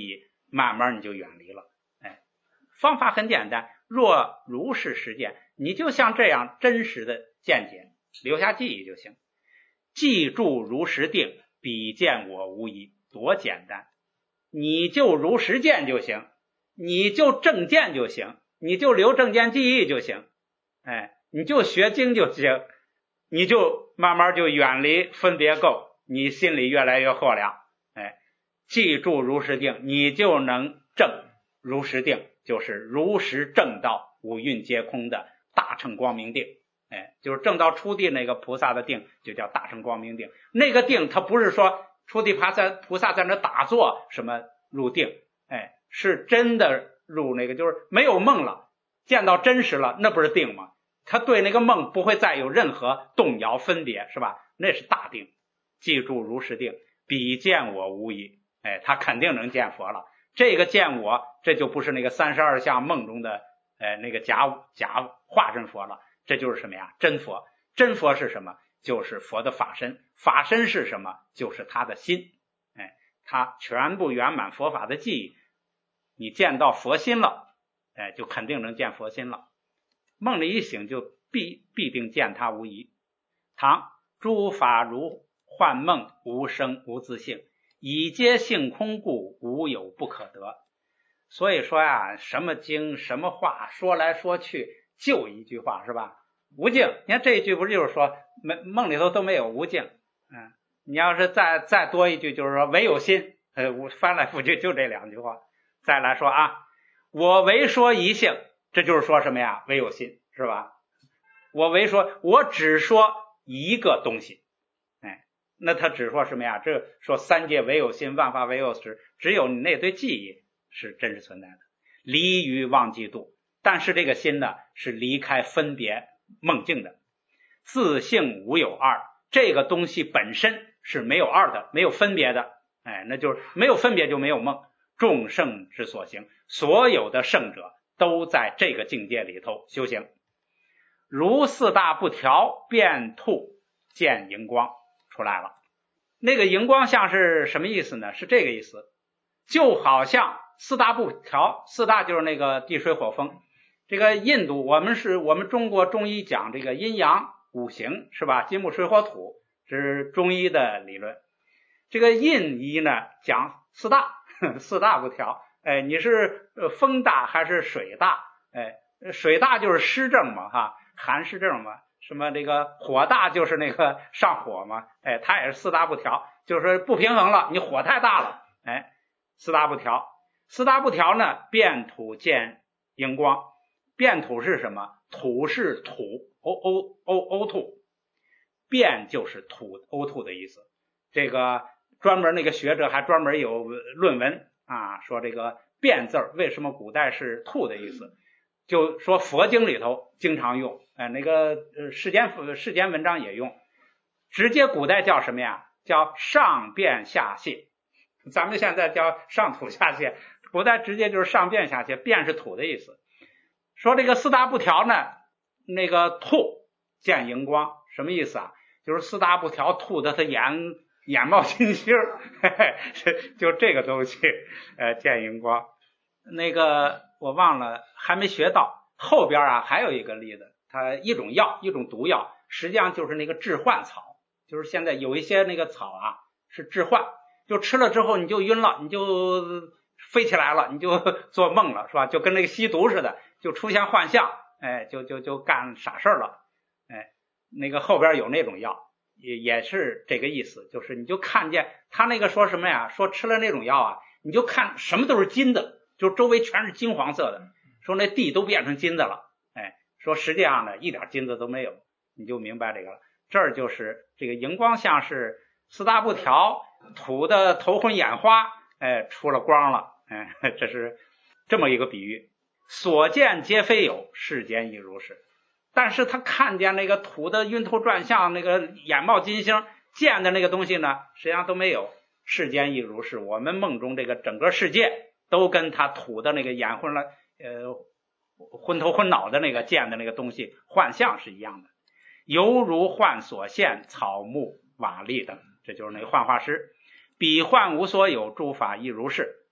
慢慢你就远离了。哎，方法很简单，若如是实践，你就像这样真实的见解，留下记忆就行。记住如实定，彼见我无疑，多简单！你就如实见就行，你就正见就行，你就留正见记忆就行。哎，你就学经就行，你就慢慢就远离分别垢，你心里越来越豁亮。哎，记住如实定，你就能证如实定，就是如实证到五蕴皆空的大乘光明定。哎，就是证到初地那个菩萨的定，就叫大乘光明定。那个定，它不是说初地菩萨菩萨在那打坐什么入定，哎，是真的入那个，就是没有梦了，见到真实了，那不是定吗？他对那个梦不会再有任何动摇分别，是吧？那是大定。记住如实定，彼见我无疑。哎，他肯定能见佛了。这个见我，这就不是那个三十二相梦中的呃那个假假化身佛了。这就是什么呀？真佛。真佛是什么？就是佛的法身。法身是什么？就是他的心。哎，他全部圆满佛法的记忆，你见到佛心了，哎，就肯定能见佛心了。梦里一醒，就必必定见他无疑。唐诸法如幻梦，无生无自性，以皆性空故，无有不可得。所以说呀，什么经什么话说来说去就一句话，是吧？无境。你看这一句不是就是说梦里头都没有无境。嗯，你要是再再多一句，就是说唯有心。呃，翻来覆去就这两句话。再来说啊，我唯说一性，这就是说什么呀？唯有心，是吧？我唯说，我只说一个东西。哎，那他只说什么呀？这说三界唯有心，万法唯有实，只有你那堆记忆是真实存在的，离于忘记度。但是这个心呢，是离开分别梦境的。自性无有二，这个东西本身是没有二的，没有分别的。哎，那就是没有分别就没有梦。众圣之所行，所有的圣者都在这个境界里头修行。如四大不调，变兔见荧光出来了。那个荧光像是什么意思呢？是这个意思，就好像四大不调，四大就是那个地水火风。这个印度，我们是我们中国中医讲这个阴阳五行，是吧？金木水火土，这是中医的理论。这个印医呢讲四大，四大不调。哎，你是风大还是水大？哎，水大就是湿症嘛，哈，寒湿症嘛。什么这个火大就是那个上火嘛。哎，它也是四大不调，就是说不平衡了，你火太大了。哎，四大不调。四大不调呢，变土见荧光。变土是什么？土是土，呕呕呕呕吐。变就是土呕吐的意思。这个专门那个学者还专门有论文啊，说这个变字为什么古代是吐的意思，就说佛经里头经常用，呃，那个世间世间文章也用，直接古代叫什么呀？叫上变下泻。咱们现在叫上吐下泻，古代直接就是上变下泻，变是土的意思。说这个四大不调呢，那个吐见荧光，什么意思啊？就是四大不调吐的他眼眼冒金星，嘿嘿，就这个东西，呃，见荧光。那个我忘了，还没学到。后边啊还有一个例子，它一种药，一种毒药，实际上就是那个致幻草，就是现在有一些那个草啊是致幻，就吃了之后你就晕了，你就飞起来了，你就做梦了，是吧？就跟那个吸毒似的，就出现幻象，哎，就就就干傻事了，哎，那个后边有那种药。也也是这个意思，就是你就看见他那个说什么呀？说吃了那种药啊，你就看什么都是金的，就周围全是金黄色的，说那地都变成金的了。哎，说实际上呢，一点金子都没有，你就明白这个了。这儿就是这个荧光像是四大不调，吐的头昏眼花，哎，出了光了。哎，这是这么一个比喻。所见皆非有，世间亦如是。但是他看见那个土的晕头转向，那个眼冒金星，见的那个东西呢，实际上都没有。世间亦如是，我们梦中这个整个世界都跟他土的那个眼昏了，呃，昏头昏脑的那个见的那个东西幻象是一样的，犹如幻所现，草木瓦砾等，这就是那个幻化师。彼幻无所有，诸法亦如是。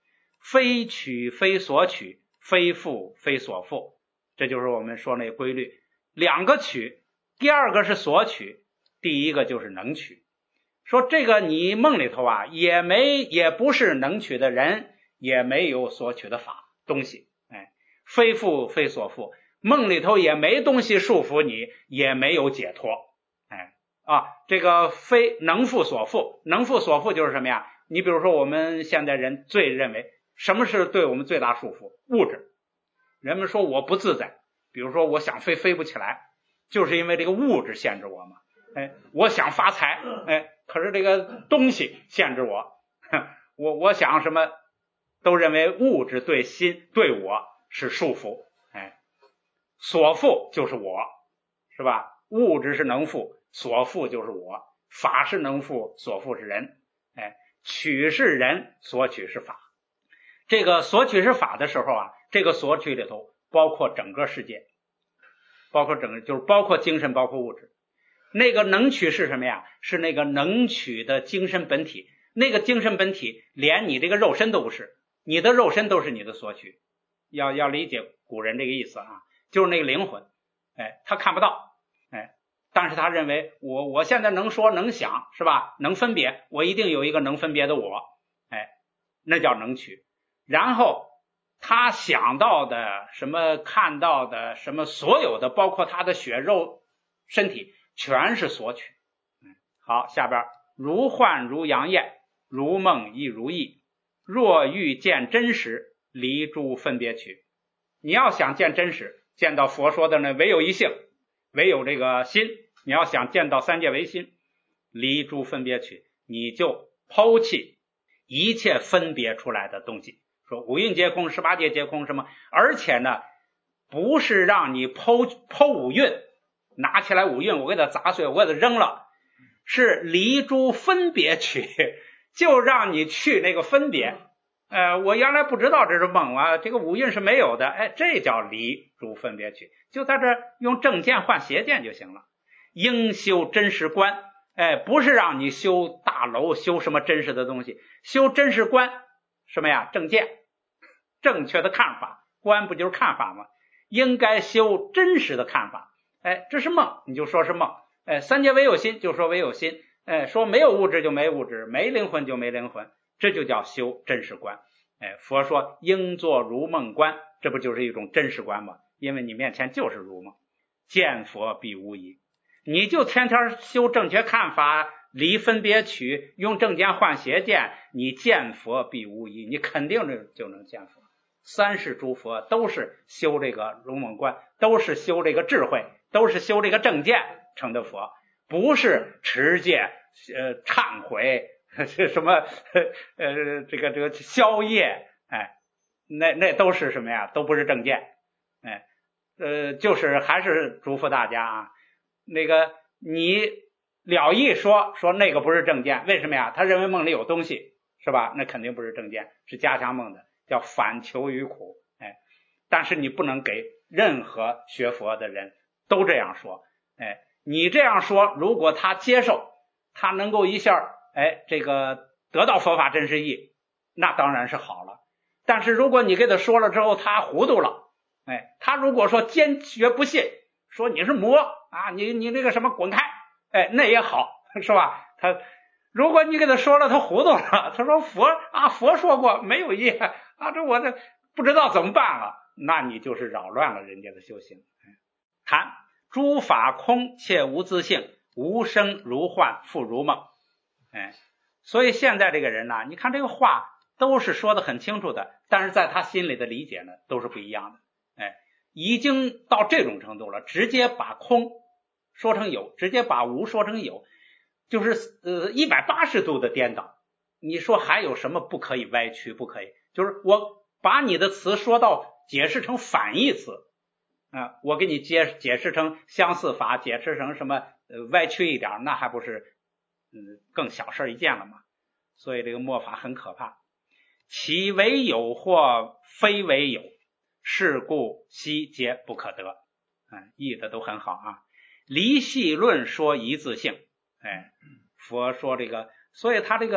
非取非所取，非复非所复，这就是我们说那规律。两个取，第二个是所取，第一个就是能取。说这个你梦里头啊，也没也不是能取的人，也没有所取的法东西，哎，非复非所复，梦里头也没东西束缚你，也没有解脱，哎啊，这个非能复所复，能复所复就是什么呀？你比如说我们现在人最认为什么是对我们最大束缚？物质。人们说我不自在，比如说我想飞飞不起来，就是因为这个物质限制我嘛。哎，我想发财，哎，可是这个东西限制我，我我想什么都认为物质对心对我是束缚，哎，所缚就是我，是吧？物质是能缚，所缚就是我，法是能缚，所缚是人，哎，取是人，所取是法。这个所取是法的时候啊，这个所取里头包括整个世界，包括整个就是包括精神，包括物质。那个能取是什么呀？是那个能取的精神本体，那个精神本体连你这个肉身都不是，你的肉身都是你的所取。要要理解古人这个意思啊，就是那个灵魂，哎，他看不到，哎，但是他认为我我现在能说能想，是吧？能分别，我一定有一个能分别的我，哎，那叫能取。然后他想到的什么看到的什么所有的，包括他的血肉身体全是所取。好，下边如幻如阳焰，如梦亦如翳，若欲见真实，离诸分别取。你要想见真实，见到佛说的呢唯有一性，唯有这个心，你要想见到三界唯心，离诸分别取，你就抛弃一切分别出来的东西。说五蕴皆空，十八界皆空什么，而且呢不是让你剖剖五蕴，拿起来五蕴我给它砸碎，我给它扔了，是离诸分别取，就让你去那个分别。呃，我原来不知道这是梦啊，这个五蕴是没有的，哎，这叫离诸分别取，就在这用正见换邪见就行了。应修真实观，哎，不是让你修大楼，修什么真实的东西，修真实观，什么呀？正见，正确的看法，观不就是看法吗？应该修真实的看法。哎，这是梦，你就说是梦。哎，三界唯有心，就说唯有心。哎，说没有物质就没物质，没灵魂就没灵魂，这就叫修真实观。哎，佛说应作如梦观，这不就是一种真实观吗？因为你面前就是如梦，见佛必无疑。你就天天修正确看法，离分别取，用正见换邪见，你见佛必无疑，你肯定就能见佛。三世诸佛都是修这个如梦观，都是修这个智慧，都是修这个正见成的佛，不是持戒呃忏悔什么呃这个这个宵夜，哎，那那都是什么呀？都不是正见，哎，呃，就是还是嘱咐大家啊，那个你了义说说那个不是正见，为什么呀？他认为梦里有东西，是吧？那肯定不是正见，是加强梦的，叫反求于苦。哎，但是你不能给任何学佛的人都这样说，哎，你这样说，如果他接受，他能够一下哎这个得到佛法真实义，那当然是好了。但是如果你给他说了之后他糊涂了，哎，他如果说坚决不信，说你是魔啊，你你那个什么滚开，哎，那也好，是吧？他如果你给他说了他糊涂了，他说佛啊佛说过没有义啊，这我这不知道怎么办了，那你就是扰乱了人家的修行。谈诸法空且无自性，无生如幻，复如梦。哎，所以现在这个人呢，你看这个话都是说的很清楚的，但是在他心里的理解呢都是不一样的。哎，已经到这种程度了，直接把空说成有，直接把无说成有，就是呃一百八十度的颠倒。你说还有什么不可以歪曲？不可以，就是我把你的词说到解释成反义词啊，我给你解解释成相似法，解释成什么呃歪曲一点，那还不是嗯更小事一件了吗？所以这个末法很可怕。其为有或非为有，是故悉皆不可得。嗯，译的都很好啊。离系论说一自性，哎，佛说这个，所以他这个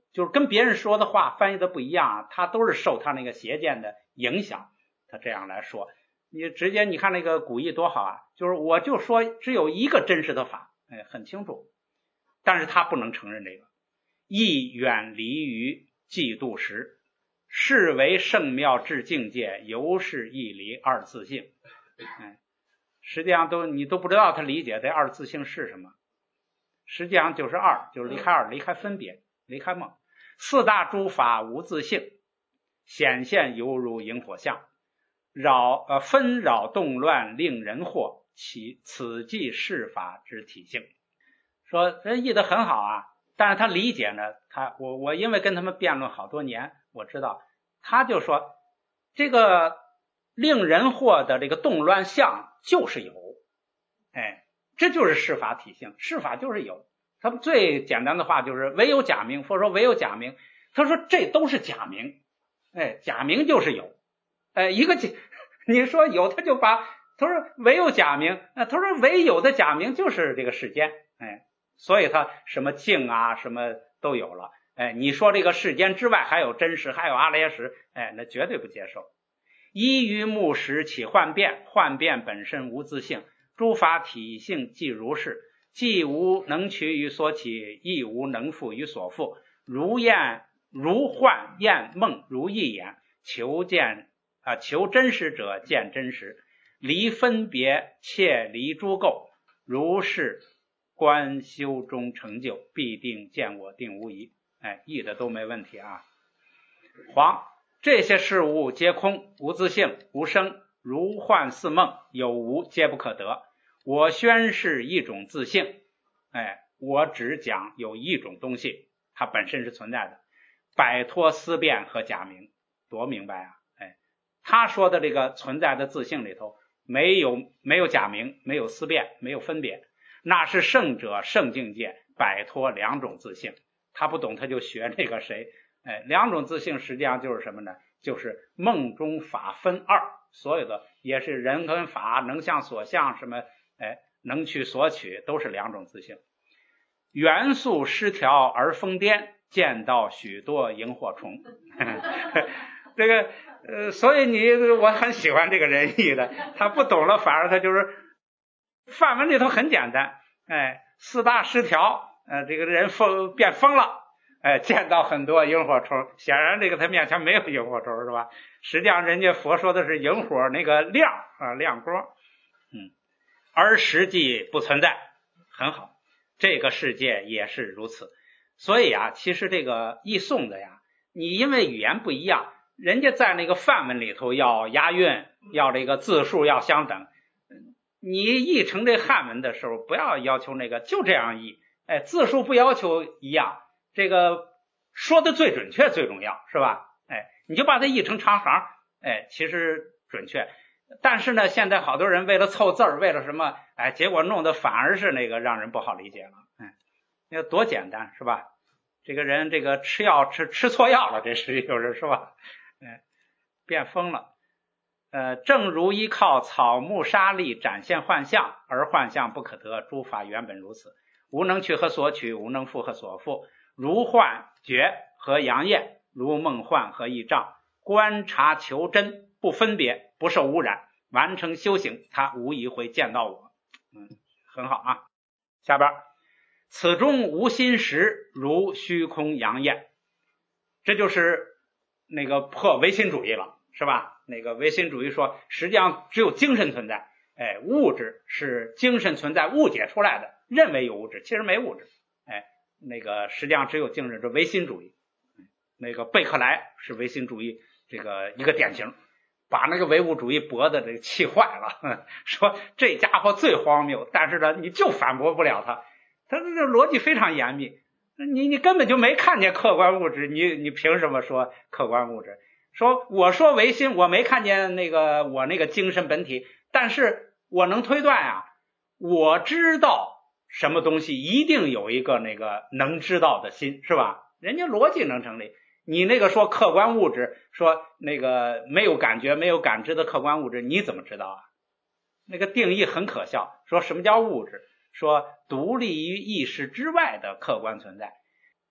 就是跟别人说的话翻译的不一样，他都是受他那个邪见的影响，他这样来说。你直接你看那个古义多好啊，就是我就说只有一个真实的法，哎，很清楚，但是他不能承认这个。亦远离于嫉妒时，是为圣妙至境界，由是亦离二自性。哎，实际上都你都不知道他理解这二自性是什么，实际上就是二，就是离开二，离开分别，离开梦。四大诸法无自性，显现犹如萤火相，扰呃纷扰动乱，令人惑，其此即是法之体性。说这译得很好啊，但是他理解呢，他我我因为跟他们辩论好多年，我知道他就说这个令人惑的这个动乱相就是有，哎，这就是事法体性，事法就是有。他们最简单的话就是唯有假名，或者说唯有假名，他说这都是假名，哎，假名就是有，哎，一个你说有他就把他说唯有假名，他说唯有的假名就是这个世间，哎，所以他什么境啊什么都有了，哎，你说这个世间之外还有真实，还有阿赖耶识，哎，那绝对不接受。依于目识起幻变，幻变本身无自性，诸法体性即如是，既无能取于所起，亦无能复于所复，如验如幻验梦如一眼，求见啊，求真实者见真实，离分别切离诸垢，如是观修中成就，必定见我定无疑。哎，译的都没问题啊。黄这些事物皆空，无自性，无生，如幻似梦，有无皆不可得。我宣示一种自性，哎，我只讲有一种东西，它本身是存在的，摆脱思辨和假名，多明白啊！哎，他说的这个存在的自性里头，没有没有假名，没有思辨，没有分别，那是圣者圣境界摆脱两种自性。他不懂他就学那个谁，哎，两种自性实际上就是什么呢？就是梦中法分二，所有的也是人跟法，能向所向，什么哎，能取所取，都是两种自性。元素失调而疯癫，见到许多萤火虫。这个呃，所以你我很喜欢这个人译的，他不懂了，反而他就是范文里头很简单，哎，四大失调，呃，这个人疯变疯了，哎，见到很多萤火虫，显然这个他面前没有萤火虫，是吧？实际上人家佛说的是萤火那个亮啊，亮光，嗯，而实际不存在，很好，这个世界也是如此。所以啊，其实这个译诵的呀，你因为语言不一样，人家在那个范文里头要押韵，要这个字数要相等，你译成这汉文的时候，不要要求那个就这样译，哎，字数不要求一样，这个说的最准确最重要，是吧？哎，你就把它译成长行，哎，其实准确。但是呢，现在好多人为了凑字儿，为了什么，哎，结果弄得反而是那个让人不好理解了。哎，那多简单，是吧？这个人这个吃药吃吃错药了，这是就是是吧？哎，变疯了。呃，正如依靠草木沙砾展现幻象，而幻象不可得，诸法原本如此，无能取和所取，无能复和所复，如幻觉和阳焰，如梦幻和翳障，观察求真，不分别，不受污染，完成修行，他无疑会见到我。嗯，很好啊。下边，此中无心识，如虚空阳焰，这就是那个破唯心主义了，是吧？那个唯心主义说，实际上只有精神存在，哎，物质是精神存在误解出来的，认为有物质，其实没物质，哎，那个实际上只有精神，是唯心主义。那个贝克莱是唯心主义这个一个典型，把那个唯物主义驳的这个气坏了，说这家伙最荒谬，但是呢，你就反驳不了他，他这个逻辑非常严密，你你根本就没看见客观物质，你你凭什么说客观物质？说我说唯心，我没看见那个我那个精神本体，但是我能推断啊，我知道什么东西一定有一个那个能知道的心，是吧？人家逻辑能成立。你那个说客观物质，说那个没有感觉没有感知的客观物质，你怎么知道啊？那个定义很可笑，说什么叫物质？说独立于意识之外的客观存在。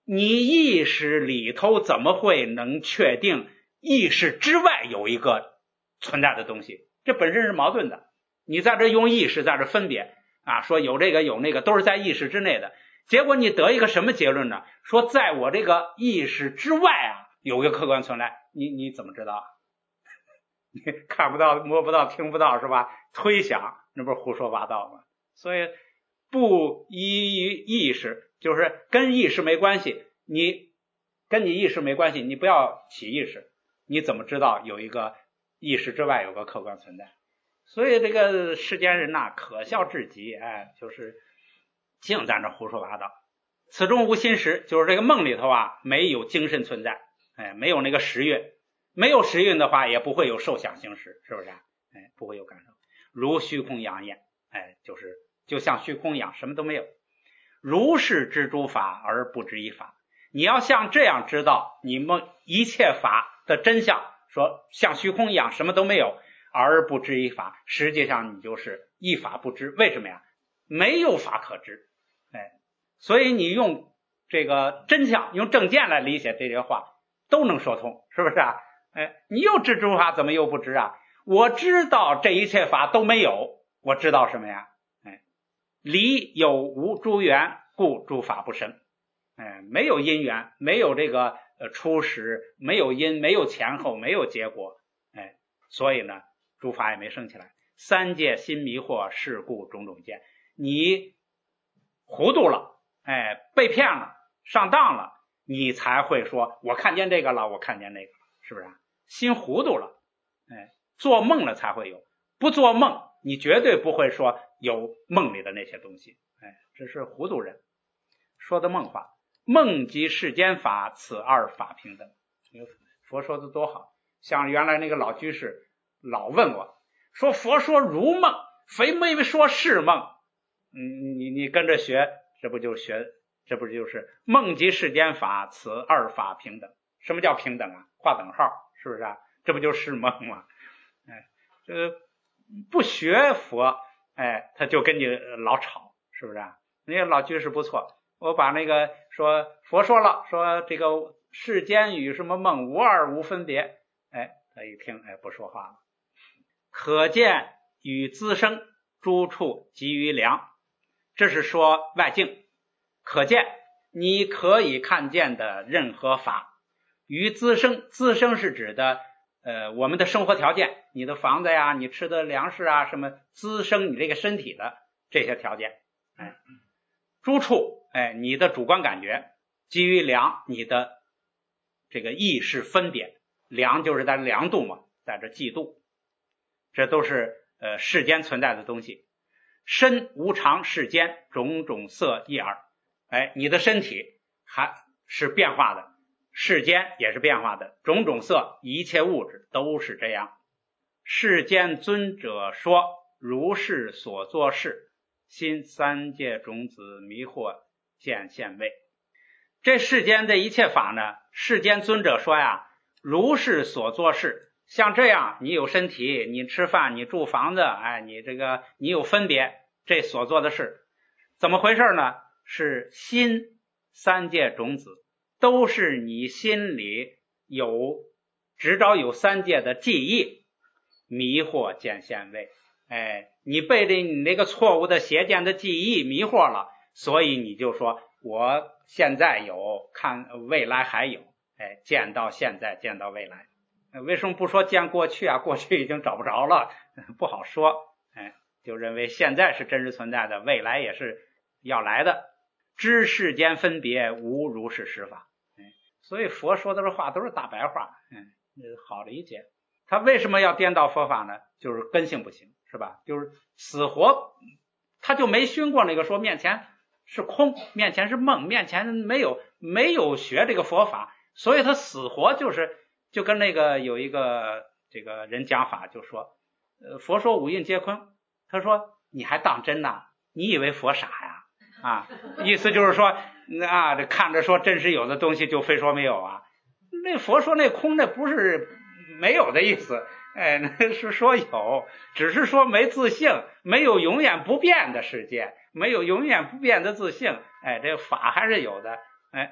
你意识里头怎么会能确定意识之外有一个存在的东西？这本身是矛盾的。你在这用意识在这分别啊，说有这个有那个都是在意识之内的，结果你得一个什么结论呢？说在我这个意识之外啊有一个客观存在，你你怎么知道？你看不到摸不到听不到是吧？推想那不是胡说八道吗？所以不依于意识，就是跟意识没关系，你跟你意识没关系，你不要起意识，你怎么知道有一个意识之外有个客观存在？所以这个世间人呐、啊，可笑至极，哎，就是净在那胡说八道。此中无心识，就是这个梦里头啊，没有精神存在，哎，没有那个时运，没有时运的话，也不会有受想行识，是不是？哎，不会有感受，如虚空养眼，哎，就是就像虚空一样，什么都没有。如是知诸法而不知一法，你要像这样知道你们一切法的真相，说像虚空一样，什么都没有。而不知一法，实际上你就是一法不知。为什么呀？没有法可知。哎，所以你用这个真相，用正见来理解这些话，都能说通，是不是啊？哎，你又知诸法，怎么又不知啊？我知道这一切法都没有，我知道什么呀？哎，离有无诸缘，故诸法不生。哎，没有因缘，没有这个呃初始，没有因，没有前后，没有结果。哎，所以呢，诸法也没生起来。三界心迷惑，是故种种见。你糊涂了，哎，被骗了，上当了，你才会说我看见这个了，我看见那个了，是不是？心糊涂了，哎，做梦了才会有，不做梦你绝对不会说有梦里的那些东西，哎，这是糊涂人说的梦话。梦即世间法，此二法平等。佛说的多好，像原来那个老居士老问我说佛说如梦，非没说是梦。嗯，你你跟着学，这不就学，这不就是梦即世间法，此二法平等。什么叫平等啊？画等号，是不是啊？这不就是梦吗？哎，这个不学佛，哎，他就跟你老吵，是不是啊？那个老居士不错，我把那个说佛说了，说这个世间与什么梦无二无分别，哎，他一听，哎，不说话了。可见与滋生诸处及于良，这是说外境。可见你可以看见的任何法，与滋生，滋生是指的呃我们的生活条件，你的房子呀，你吃的粮食啊，什么滋生你这个身体的这些条件。哎，诸处，哎，你的主观感觉，基于量，你的这个意识分别，量就是在量度嘛，在这计度，这都是呃世间存在的东西。身无常世间，种种色一耳，哎，你的身体还是变化的，世间也是变化的，种种色，一切物质都是这样。世间尊者说，如是所作事，心三界种子迷惑见现位。这世间的一切法呢，世间尊者说呀，如是所作事，像这样，你有身体，你吃饭，你住房子，哎，你这个你有分别，这所做的事怎么回事呢？是心三界种子，都是你心里有执着有三界的记忆，迷惑见现位。哎，你被这你那个错误的邪见的记忆迷惑了，所以你就说我现在有，看未来还有，哎，见到现在，见到未来。为什么不说见过去啊？过去已经找不着了，不好说。哎，就认为现在是真实存在的，未来也是要来的。知世间分别，无如是实法。哎，所以佛说的这话都是大白话，嗯，好理解。他为什么要颠倒佛法呢？就是根性不行，是吧？就是死活他就没熏过那个说面前是空，面前是梦，面前没有没有学这个佛法，所以他死活就是就跟那个有一个这个人讲法，就说呃佛说五蕴皆空，他说你还当真呐？你以为佛傻呀？啊，意思就是说啊，这看着说真是有的东西就非说没有啊。那佛说那空那不是没有的意思，哎，那是说有，只是说没自性，没有永远不变的世界，没有永远不变的自性，哎，这法还是有的。哎，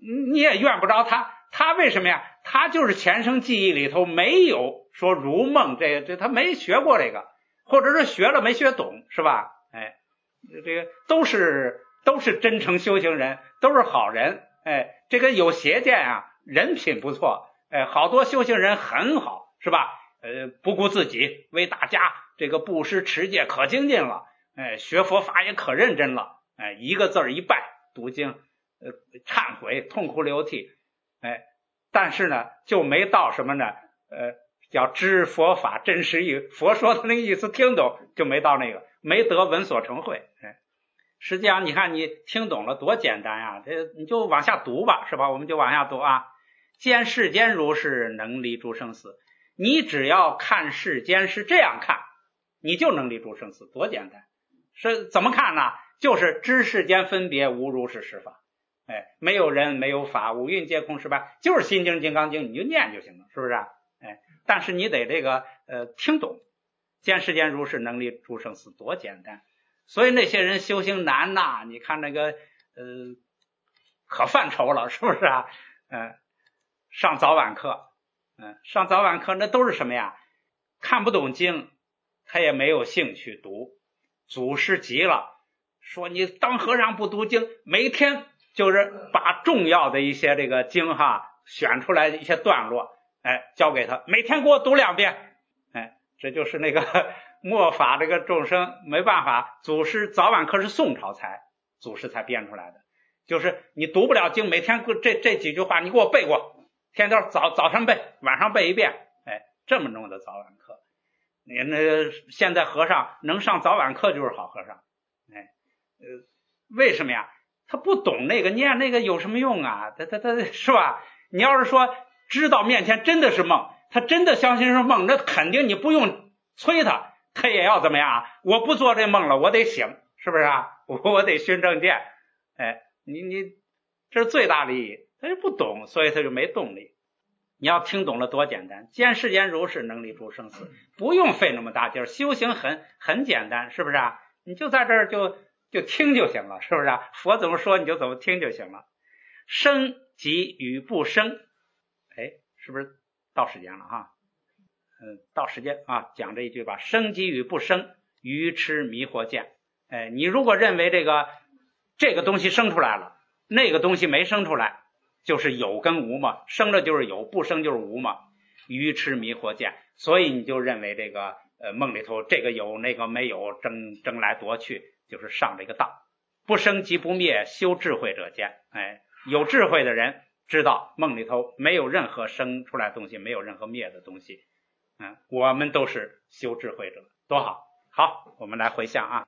你也怨不着他。他为什么呀？他就是前生记忆里头没有说如梦，这个这他没学过这个，或者是学了没学懂，是吧？哎，这个都是都是真诚修行人，都是好人。哎，这个有邪见啊，人品不错。哎，好多修行人很好，是吧？呃，不顾自己，为大家，这个布施持戒可精进了。哎，学佛法也可认真了。哎，一个字儿一拜，读经，呃，忏悔，痛哭流涕。哎，但是呢，就没到什么呢？呃，叫知佛法真实意，佛说的那个意思听懂，就没到那个，没得闻所成会。哎，实际上你看你听懂了多简单呀，这你就往下读吧，是吧？我们就往下读啊。见世间如是，能离诸生死。你只要看世间是这样看，你就能离诸生死，多简单。是怎么看呢？就是知世间分别无如是实法。哎，没有人，没有法，五蕴皆空实白，就是心经金刚经，你就念就行了，是不是啊？哎，但是你得这个呃听懂，见世间如是，能离诸生死，多简单。所以那些人修行难呐，你看那个呃可犯愁了，是不是啊？嗯、呃，上早晚课，嗯、呃，上早晚课那都是什么呀？看不懂经，他也没有兴趣读。祖师急了，说你当和尚不读经，每天就是把重要的一些这个经哈选出来一些段落，哎，交给他，每天给我读两遍。哎，这就是那个末法这个众生没办法，祖师早晚课是宋朝才祖师才编出来的，就是你读不了经，每天这这几句话你给我背过，天天早早上背，晚上背一遍。哎，这么弄的早晚课。你那现在和尚能上早晚课就是好和尚。哎，呃，为什么呀？他不懂那个，念那个有什么用啊？他他他是吧？你要是说知道面前真的是梦，他真的相信是梦，那肯定你不用催他，他也要怎么样？我不做这梦了，我得醒，是不是啊？我我得熏正见。哎，你你这是最大的意义。他就不懂，所以他就没动力。你要听懂了多简单，见世间如是，能离诸生死，不用费那么大劲儿，修行很很简单，是不是啊？你就在这儿就就听就行了，是不是啊？佛怎么说你就怎么听就行了。生即与不生，哎，是不是到时间了哈？嗯，到时间啊，讲这一句吧。生即与不生，愚痴迷惑见。哎，你如果认为这个这个东西生出来了，那个东西没生出来，就是有跟无嘛，生了就是有，不生就是无嘛，愚痴迷惑见。所以你就认为这个呃梦里头这个有那个没有，争争来夺去，就是上这个当。不生即不灭，修智慧者见。哎，有智慧的人知道梦里头没有任何生出来的东西，没有任何灭的东西。嗯，我们都是修智慧者，多好。好，我们来回向啊。